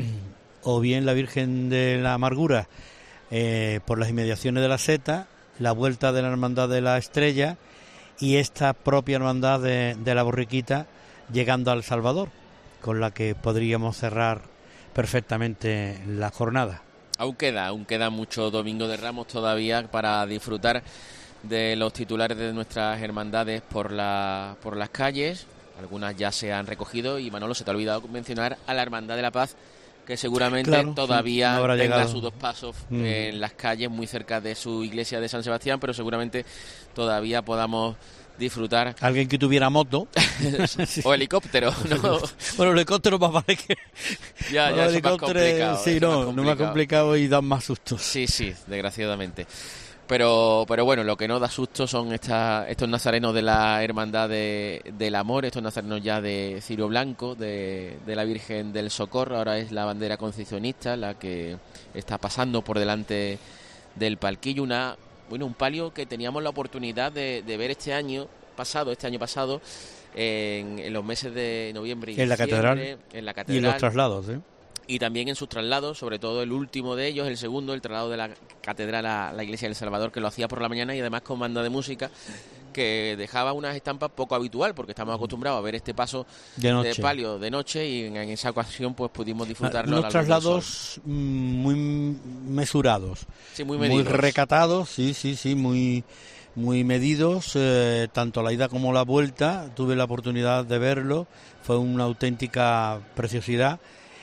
S2: o bien la Virgen de la Amargura eh, por las inmediaciones de la Seta, la vuelta de la Hermandad de la Estrella y esta propia Hermandad de, de la Borriquita llegando al Salvador, con la que podríamos cerrar perfectamente la jornada.
S3: Aún queda, aún queda mucho Domingo de Ramos todavía para disfrutar de los titulares de nuestras hermandades por la por las calles. Algunas ya se han recogido y Manolo, se te ha olvidado mencionar a la Hermandad de la Paz, que seguramente
S2: claro,
S3: todavía
S2: sí, no habrá
S3: tenga
S2: llegado.
S3: sus dos pasos
S2: Mm.
S3: en las calles muy cerca de su iglesia de San Sebastián, pero seguramente todavía podamos disfrutar.
S2: Alguien que tuviera moto
S3: O helicóptero, ¿no?
S2: Bueno, el helicóptero más vale que
S3: Ya,
S2: Bueno,
S3: ya,
S2: el
S3: eso es más
S2: helicóptero,
S3: complicado.
S2: sí,
S3: eso es
S2: no,
S3: más
S2: no me ha complicado y dan más sustos.
S3: Sí, sí, desgraciadamente. Pero pero bueno, lo que no da susto son estas estos nazarenos de la Hermandad de, del Amor, estos nazarenos ya de cirio blanco, de, de la Virgen del Socorro. Ahora es la bandera concepcionista la que está pasando por delante del palquillo. Una bueno un palio que teníamos la oportunidad de, de ver este año pasado, este año pasado, en, en los meses de noviembre y
S2: En la
S3: diciembre,
S2: catedral
S3: en la
S2: y
S3: catedral.
S2: en los traslados, ¿eh?
S3: Y también en sus traslados, sobre todo el último de ellos, el segundo, el traslado de la catedral a la iglesia del Salvador, que lo hacía por la mañana y además con banda de música, que dejaba unas estampas poco habitual, porque estamos acostumbrados a ver este paso
S2: De noche.
S3: de palio de noche y en, en esa ocasión pues pudimos disfrutarlo.
S2: Unos
S3: a la luz del sol.
S2: traslados mm, muy mesurados,
S3: Sí, muy medidos.
S2: recatados, sí, sí, sí, muy muy medidos, eh, tanto la ida como la vuelta. Tuve la oportunidad de verlo, fue una auténtica preciosidad.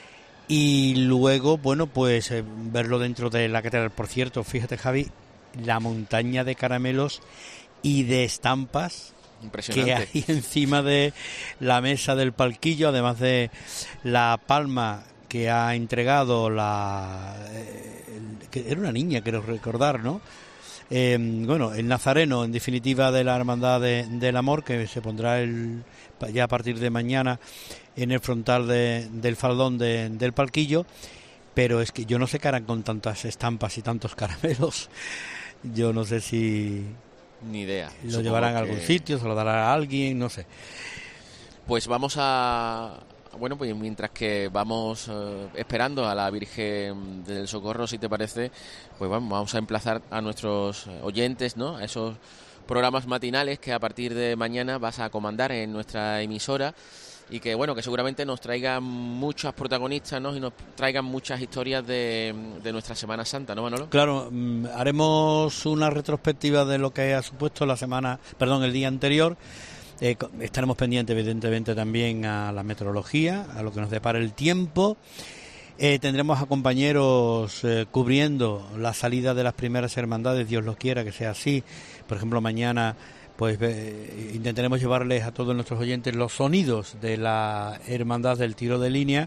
S2: Y luego, bueno, pues eh, verlo dentro de la catedral. Por cierto, fíjate, Javi, la montaña de caramelos y de estampas que
S3: Impresionante.
S2: hay encima de la mesa del palquillo, además de la palma que ha entregado la... eh, el- que era una niña, quiero recordar, ¿no? Eh, bueno, el nazareno, en definitiva, de la Hermandad de- del Amor, que se pondrá el, ya a partir de mañana en el frontal de- del faldón de- del palquillo, pero es que yo no sé qué harán con tantas estampas y tantos caramelos. Yo no sé si
S3: Ni idea.
S2: lo
S3: Supongo
S2: llevarán a algún
S3: que-
S2: sitio, se lo dará a alguien, no sé.
S3: Pues vamos a... Bueno, pues mientras que vamos eh, esperando a la Virgen del Socorro, si te parece, pues vamos, vamos a emplazar a nuestros oyentes, ¿no? A esos programas matinales que a partir de mañana vas a comandar en nuestra emisora y que, bueno, que seguramente nos traigan muchos protagonistas, ¿no? Y nos traigan muchas historias de, de nuestra Semana Santa, ¿no, Manolo?
S2: Claro, mm, haremos una retrospectiva de lo que ha supuesto la semana, perdón, el día anterior. Eh, co- estaremos pendientes, evidentemente, también a la meteorología, a lo que nos depara el tiempo. Eh, tendremos a compañeros eh, cubriendo la salida de las primeras hermandades, Dios lo quiera que sea así. Por ejemplo, mañana pues eh, intentaremos llevarles a todos nuestros oyentes los sonidos de la Hermandad del Tiro de Línea.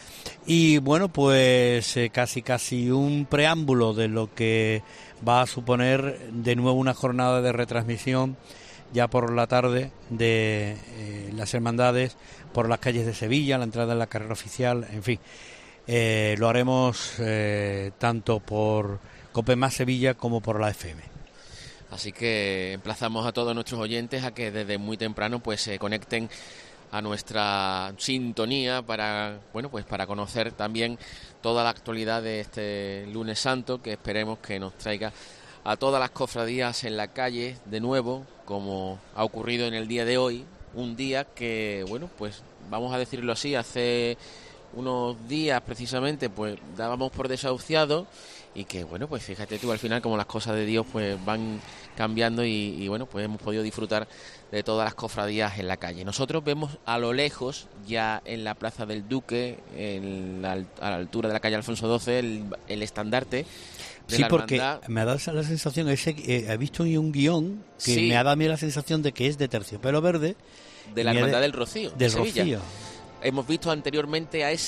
S2: Y bueno, pues eh, casi casi un preámbulo de lo que va a suponer de nuevo una jornada de retransmisión ya por la tarde de eh, las hermandades por las calles de Sevilla, la entrada en la carrera oficial, en fin. Eh, lo haremos eh, tanto por Cope Más Sevilla como por la F M.
S3: Así que emplazamos a todos nuestros oyentes a que desde muy temprano pues se conecten a nuestra sintonía para, bueno, pues para conocer también toda la actualidad de este lunes santo, que esperemos que nos traiga a todas las cofradías en la calle de nuevo, como ha ocurrido en el día de hoy, un día que, bueno, pues vamos a decirlo así, hace unos días precisamente pues dábamos por desahuciado y que, bueno, pues fíjate tú al final como las cosas de Dios pues van cambiando y, y bueno, pues hemos podido disfrutar de todas las cofradías en la calle. Nosotros vemos a lo lejos, ya en la Plaza del Duque, en la, a la altura de la calle Alfonso doce, el, el estandarte de
S2: Sí,
S3: la
S2: porque
S3: hermandad.
S2: me ha dado la sensación, ese, eh, he visto un guión que
S3: Sí.
S2: me ha dado a mí la sensación de que es de terciopelo verde.
S3: De la
S2: y me ha
S3: Hermandad
S2: de-
S3: del Rocío, de
S2: Del
S3: Sevilla.
S2: Rocío.
S3: Hemos visto anteriormente a ese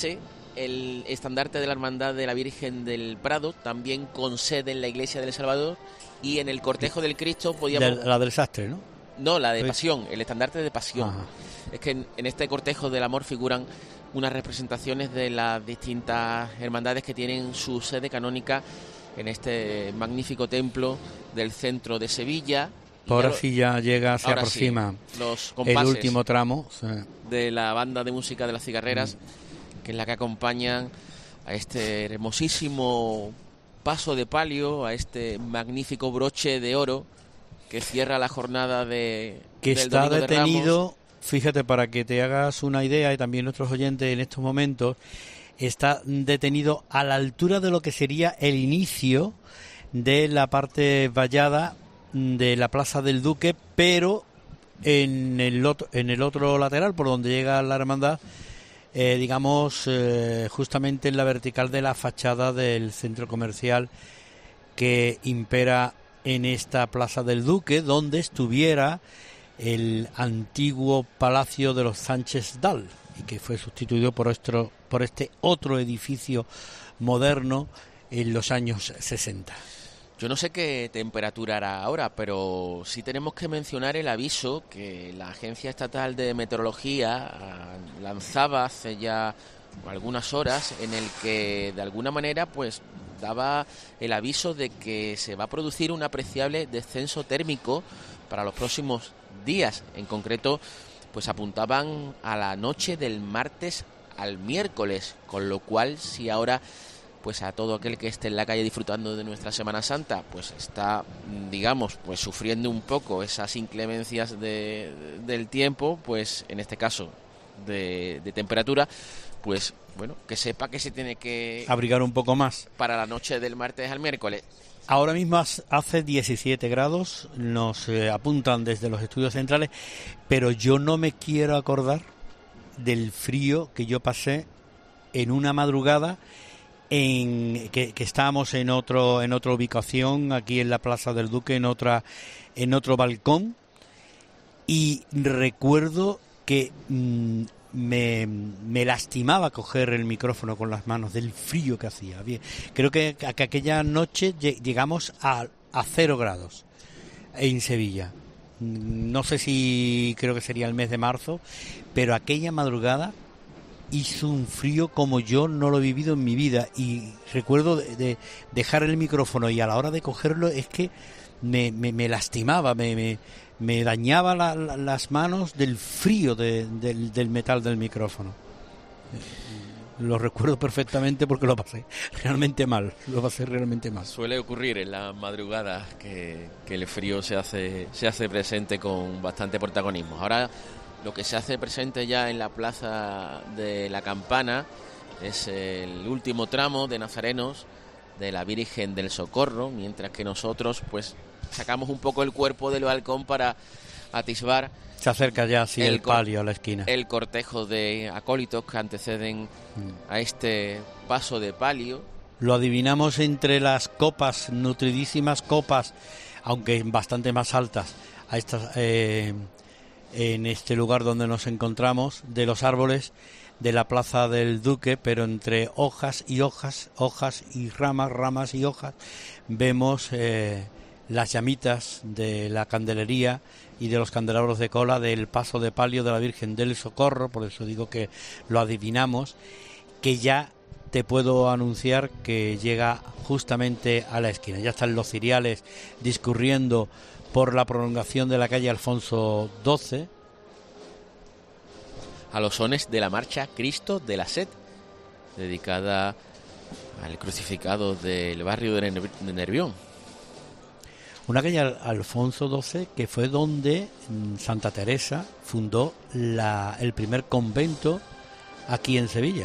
S3: el estandarte de la Hermandad de la Virgen del Prado, también con sede en la Iglesia del Salvador, y en el cortejo del Cristo podíamos...
S2: De, la del Sastre, ¿no?
S3: No, la de Pasión, el estandarte de Pasión. Ajá. Es que en, en este cortejo del amor figuran unas representaciones de las distintas hermandades que tienen su sede canónica en este magnífico templo del centro de Sevilla.
S2: Ahora sí ya llega, se aproxima
S3: sí, los
S2: el último tramo sí.
S3: de la banda de música de las cigarreras, mm. que es la que acompañan a este hermosísimo paso de palio, a este magnífico broche de oro que cierra la jornada de
S2: que
S3: del
S2: está
S3: Domingo
S2: detenido.
S3: De Ramos.
S2: Fíjate, para que te hagas una idea, y también nuestros oyentes en estos momentos, está detenido a la altura de lo que sería el inicio de la parte vallada de la Plaza del Duque, pero en el otro, en el otro lateral, por donde llega la hermandad, eh, digamos, eh, justamente en la vertical de la fachada del centro comercial que impera en esta Plaza del Duque, donde estuviera el antiguo Palacio de los Sánchez Dal, y que fue sustituido por, otro, por este otro edificio moderno en los años sesenta.
S3: Yo no sé qué temperatura hará ahora, pero sí tenemos que mencionar el aviso que la Agencia Estatal de Meteorología lanzaba hace ya algunas horas, en el que de alguna manera pues daba el aviso de que se va a producir un apreciable descenso térmico para los próximos días. En concreto, pues apuntaban a la noche del martes al miércoles, con lo cual si ahora pues a todo aquel que esté en la calle disfrutando de nuestra Semana Santa pues está, digamos, pues sufriendo un poco esas inclemencias de, del tiempo, pues en este caso de, de temperatura, pues bueno, que sepa que se tiene que
S2: abrigar un poco más
S3: para la noche del martes al miércoles.
S2: Ahora mismo hace diecisiete grados, nos eh, apuntan desde los estudios centrales, pero yo no me quiero acordar del frío que yo pasé en una madrugada en que, que estábamos en otro en otra ubicación aquí en la Plaza del Duque, en otra en otro balcón, y recuerdo que mmm, Me, me lastimaba coger el micrófono con las manos del frío que hacía. Creo que, que aquella noche llegamos a, a cero grados en Sevilla. No sé si creo que sería el mes de marzo, pero aquella madrugada hizo un frío como yo no lo he vivido en mi vida. Y recuerdo de, de dejar el micrófono y a la hora de cogerlo es que me, me, me lastimaba, me... me me dañaba la, la, las manos del frío de, del, del metal del micrófono. Lo recuerdo perfectamente porque lo pasé realmente mal, lo pasé realmente mal.
S3: Suele ocurrir en las madrugadas que, que el frío se hace, se hace presente con bastante protagonismo. Ahora lo que se hace presente ya en la Plaza de la Campana es el último tramo de nazarenos de la Virgen del Socorro, mientras que nosotros pues sacamos un poco el cuerpo del balcón para atisbar.
S2: Se acerca ya así el, el palio a la esquina.
S3: El cortejo de acólitos que anteceden mm. a este paso de palio.
S2: Lo adivinamos entre las copas, nutridísimas copas, aunque bastante más altas, a estas, eh, en este lugar donde nos encontramos, de los árboles de la Plaza del Duque, pero entre hojas y hojas, hojas y ramas, ramas y hojas, vemos eh, las llamitas de la candelería y de los candelabros de cola del paso de palio de la Virgen del Socorro. Por eso digo que lo adivinamos, que ya te puedo anunciar que llega justamente a la esquina. Ya están los ciriales discurriendo por la prolongación de la calle Alfonso doce,
S3: a los sones de la marcha Cristo de la Sed, dedicada al crucificado del barrio de Nervión.
S2: Una calle Alfonso doce que fue donde Santa Teresa fundó la, el primer convento aquí en Sevilla.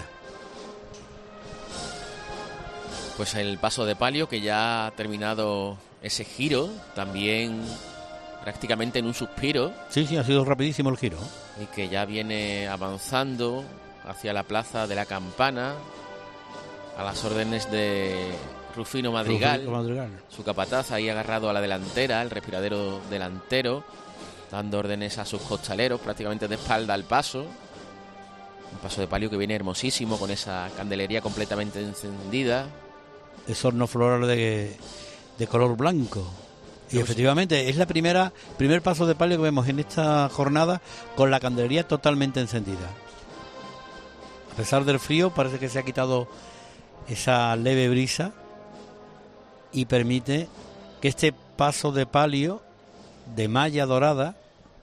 S3: Pues el paso de palio, que ya ha terminado ese giro, también prácticamente en un suspiro.
S2: Sí, sí, ha sido rapidísimo el giro.
S3: Y que ya viene avanzando hacia la Plaza de la Campana, a las órdenes de Rufino Madrigal,
S2: Rufino Madrigal,
S3: su capataz ahí agarrado a la delantera, el respiradero delantero, dando órdenes a sus costaleros, prácticamente de espalda al paso. Un paso de palio que viene hermosísimo, con esa candelería completamente encendida.
S2: Es horno floral de, de color blanco. Y efectivamente es la primera primer paso de palio que vemos en esta jornada con la candelería totalmente encendida. A pesar del frío, parece que se ha quitado esa leve brisa y permite que este paso de palio de malla dorada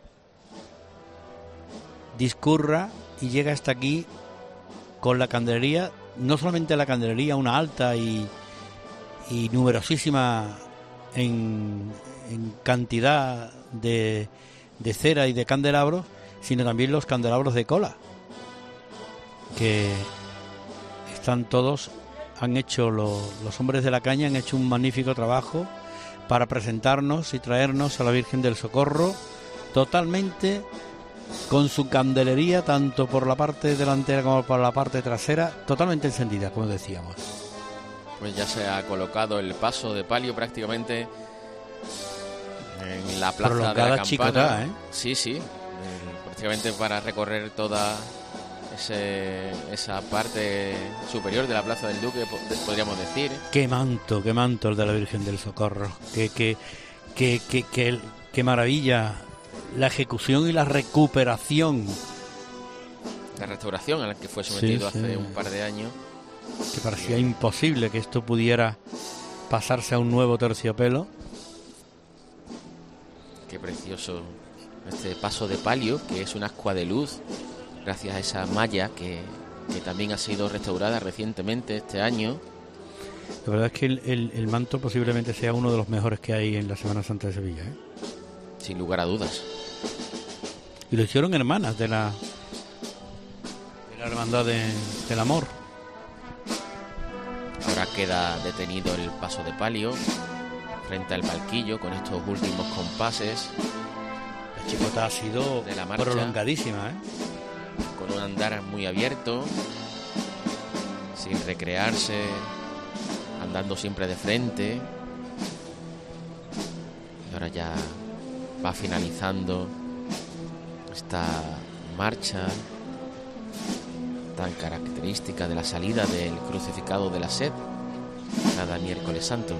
S2: discurra y llega hasta aquí con la candelería, no solamente la candelería, una alta y, y numerosísima en, en cantidad de, de cera y de candelabros, sino también los candelabros de cola, que están todos, han hecho lo, los hombres de la caña, han hecho un magnífico trabajo para presentarnos y traernos a la Virgen del Socorro totalmente con su candelería, tanto por la parte delantera como por la parte trasera, totalmente encendida, como decíamos.
S3: Pues ya se ha colocado el paso de palio prácticamente en la plaza
S2: Prolongada
S3: de la Campana.
S2: chicotá, ¿eh?
S3: Sí, sí, eh, prácticamente para recorrer toda ese, esa parte superior de la Plaza del Duque, podríamos decir.
S2: Qué manto, qué manto el de la Virgen del Socorro, qué, qué, qué, qué, qué, qué maravilla la ejecución y la recuperación.
S3: La restauración a la que fue sometido
S2: sí,
S3: hace
S2: sí.
S3: un par de años.
S2: Que parecía imposible que esto pudiera pasarse a un nuevo terciopelo.
S3: Qué precioso este paso de palio, que es una ascua de luz, gracias a esa malla que, que también ha sido restaurada recientemente este año.
S2: La verdad es que el, el, el manto posiblemente sea uno de los mejores que hay en la Semana Santa de Sevilla, ¿eh?
S3: Sin lugar a dudas.
S2: Y lo hicieron hermanas de la, de la Hermandad de, del Amor.
S3: Ahora queda detenido el paso de palio frente al palquillo con estos últimos compases.
S2: La chicota ha sido
S3: de la marcha,
S2: prolongadísima, ¿eh?
S3: Con un andar muy abierto, sin recrearse, andando siempre de frente. Y ahora ya va finalizando esta marcha tan característica de la salida del crucificado de la sed cada miércoles santo.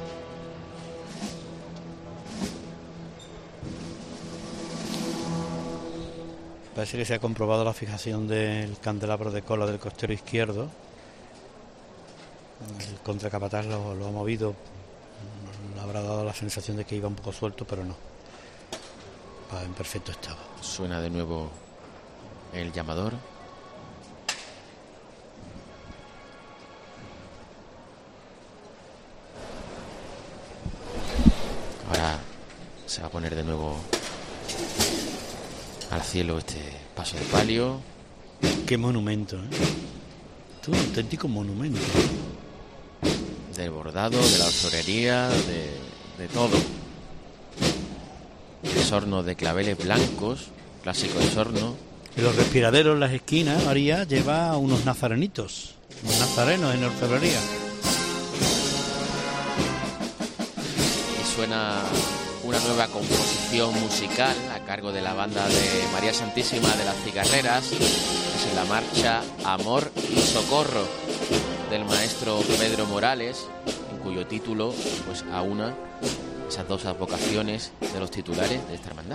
S2: Parece que se ha comprobado la fijación del candelabro de cola del costero izquierdo. El contracapataz lo, lo ha movido. Le habrá dado la sensación de que iba un poco suelto, pero no. Va en perfecto estado.
S3: Suena de nuevo el llamador. Ahora se va a poner de nuevo al cielo este paso de palio.
S2: Qué monumento, ¿eh? Es un auténtico monumento.
S3: Del bordado, de la orfebrería, de, de todo. Esorno de claveles blancos, clásico esorno.
S2: En los respiraderos, en las esquinas, María lleva unos nazarenitos, unos nazarenos en orfebrería.
S3: Y suena una nueva composición musical a cargo de la banda de María Santísima de las Cigarreras. Es la marcha Amor y Socorro del maestro Pedro Morales, en cuyo título pues aúna esas dos advocaciones de los titulares de esta hermandad.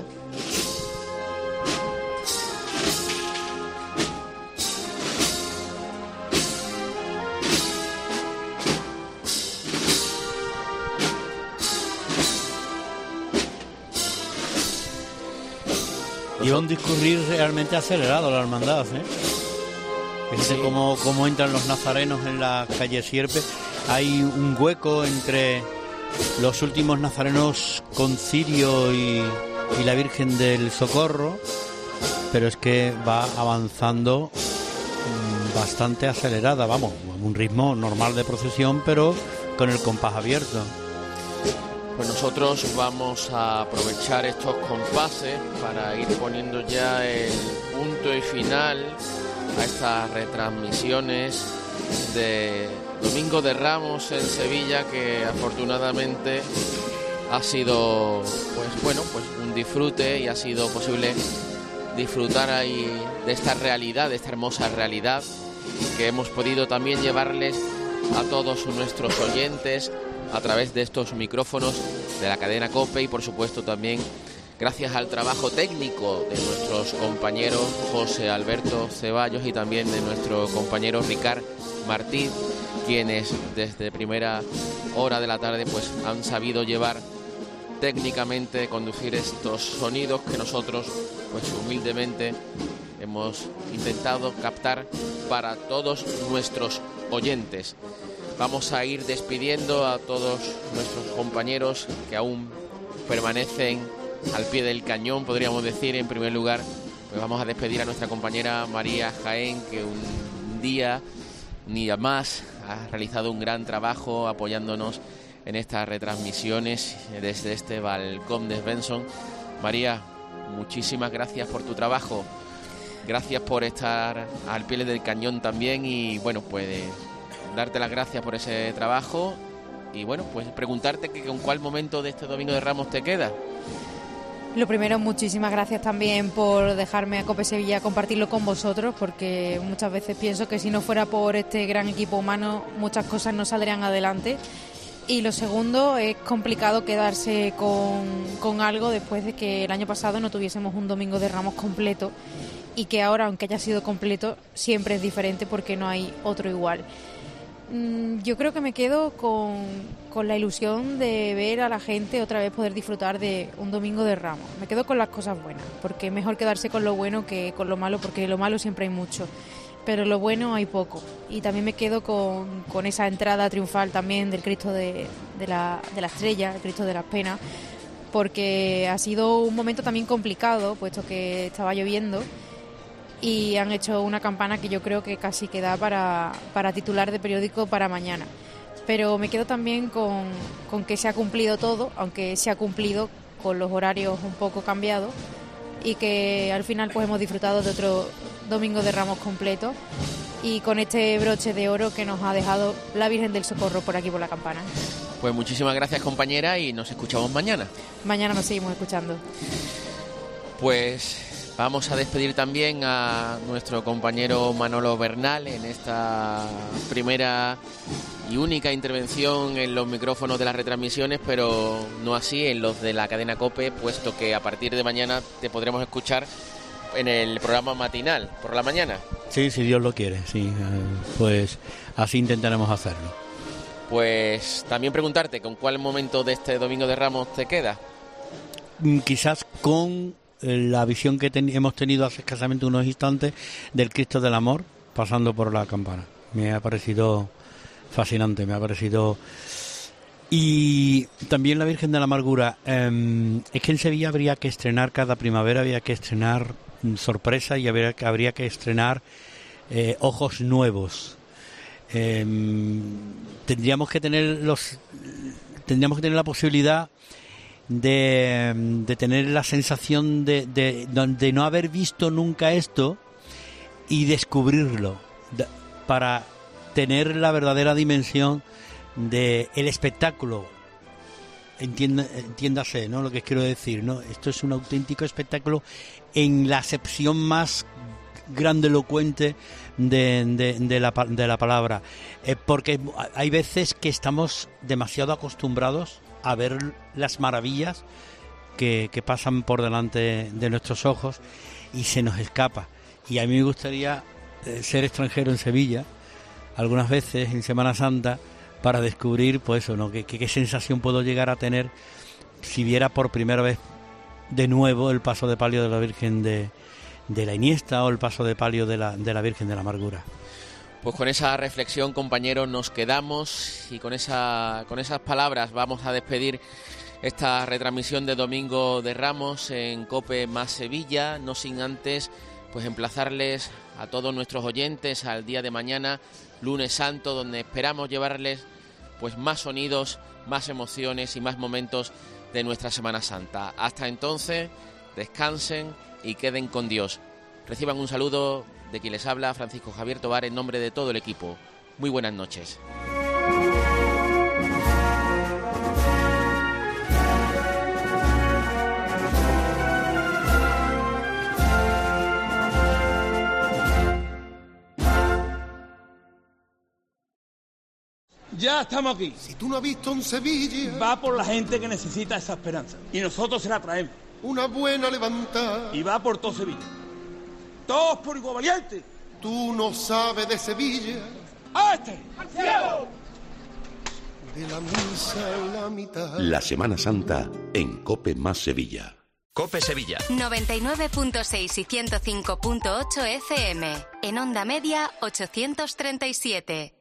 S2: Iba a un discurrir realmente acelerado la hermandad, ¿eh? Fíjate sí. cómo, cómo entran los nazarenos en la calle Sierpe. Hay un hueco entre los últimos nazarenos con cirio y, y la Virgen del Socorro, pero es que va avanzando bastante acelerada, vamos, un ritmo normal de procesión, pero con el compás abierto.
S3: Pues nosotros vamos a aprovechar estos compases para ir poniendo ya el punto y final a estas retransmisiones de Domingo de Ramos en Sevilla, que afortunadamente ha sido pues bueno pues un disfrute y ha sido posible disfrutar ahí de esta realidad, de esta hermosa realidad que hemos podido también llevarles a todos nuestros oyentes a través de estos micrófonos de la cadena COPE y por supuesto también gracias al trabajo técnico de nuestros compañeros José Alberto Ceballos y también de nuestro compañero Ricard Martín, quienes desde primera hora de la tarde pues han sabido llevar técnicamente, conducir estos sonidos que nosotros pues humildemente hemos intentado captar para todos nuestros oyentes. Vamos a ir despidiendo a todos nuestros compañeros que aún permanecen al pie del cañón, podríamos decir. En primer lugar, pues vamos a despedir a nuestra compañera María Jaén, que un día ni más ha realizado un gran trabajo apoyándonos en estas retransmisiones desde este balcón de Svensson. María, muchísimas gracias por tu trabajo, gracias por estar al pie del cañón también y bueno, pues darte las gracias por ese trabajo y bueno, pues preguntarte que con cuál momento de este Domingo de Ramos te queda.
S1: Lo primero, muchísimas gracias también por dejarme a COPE Sevilla compartirlo con vosotros, porque muchas veces pienso que si no fuera por este gran equipo humano muchas cosas no saldrían adelante. Y lo segundo, es complicado quedarse con, con algo después de que el año pasado no tuviésemos un Domingo de Ramos completo y que ahora, aunque haya sido completo, siempre es diferente porque no hay otro igual. Yo creo que me quedo con, con la ilusión de ver a la gente otra vez poder disfrutar de un Domingo de Ramos. Me quedo con las cosas buenas, porque es mejor quedarse con lo bueno que con lo malo, porque lo malo siempre hay mucho, pero lo bueno hay poco. Y también me quedo con, con esa entrada triunfal también del Cristo de, de, la, de la Estrella, el Cristo de las Penas, porque ha sido un momento también complicado, puesto que estaba lloviendo, y han hecho una campana que yo creo que casi queda para, para titular de periódico para mañana. Pero me quedo también con, con que se ha cumplido todo, aunque se ha cumplido con los horarios un poco cambiados, y que al final pues hemos disfrutado de otro Domingo de Ramos completo y con este broche de oro que nos ha dejado la Virgen del Socorro por aquí por la campana.
S3: Pues muchísimas gracias, compañera, y nos escuchamos mañana.
S1: Mañana nos seguimos escuchando.
S3: Pues vamos a despedir también a nuestro compañero Manolo Bernal en esta primera y única intervención en los micrófonos de las retransmisiones, pero no así en los de la cadena COPE, puesto que a partir de mañana te podremos escuchar en el programa matinal por la mañana.
S2: Sí, si Dios lo quiere, sí, pues así intentaremos hacerlo.
S3: Pues también preguntarte con cuál momento de este Domingo de Ramos te queda.
S2: Quizás con la visión que ten- hemos tenido hace escasamente unos instantes del Cristo del Amor pasando por la campana. Me ha parecido fascinante, me ha parecido. Y también la Virgen de la Amargura. Eh, es que en Sevilla habría que estrenar cada primavera, habría que estrenar mm, sorpresa y habría, habría que estrenar eh, ojos nuevos. Eh, tendríamos que tener los, tendríamos que tener la posibilidad de, de tener la sensación de, de, de no haber visto nunca esto y descubrirlo de, para tener la verdadera dimensión de el espectáculo. Entienda, entiéndase, ¿no? Lo que quiero decir, ¿no? Esto es un auténtico espectáculo en la acepción más grandilocuente de, de, de, la, de la palabra, eh, porque hay veces que estamos demasiado acostumbrados a ver las maravillas que, que pasan por delante de nuestros ojos y se nos escapa. Y a mí me gustaría eh, ser extranjero en Sevilla algunas veces en Semana Santa para descubrir pues eso, ¿no? ¿Qué, qué, qué sensación puedo llegar a tener si viera por primera vez de nuevo el paso de palio de la Virgen de, de la Iniesta o el paso de palio de la, de la Virgen de la Amargura.
S3: Pues con esa reflexión, compañeros, nos quedamos y con esa con esas palabras vamos a despedir esta retransmisión de Domingo de Ramos en COPE más Sevilla, no sin antes pues emplazarles a todos nuestros oyentes al día de mañana, lunes santo, donde esperamos llevarles pues más sonidos, más emociones y más momentos de nuestra Semana Santa. Hasta entonces, descansen y queden con Dios. Reciban un saludo de quien les habla, Francisco Javier Tobar, en nombre de todo el equipo. Muy buenas noches.
S12: Ya estamos aquí.
S13: Si tú no has visto en Sevilla,
S12: va por la gente que necesita esa esperanza. Y nosotros se la traemos.
S13: Una buena levantada.
S12: Y va por todo Sevilla. Todos por igual valiente.
S13: Tú no sabes de Sevilla.
S12: ¡A este! ¡Al cielo!
S13: De la misa en la mitad.
S17: La Semana Santa en Cope más Sevilla.
S14: Cope Sevilla.
S15: noventa y nueve punto seis y ciento cinco punto ocho F M. En onda media, ochocientos treinta y siete.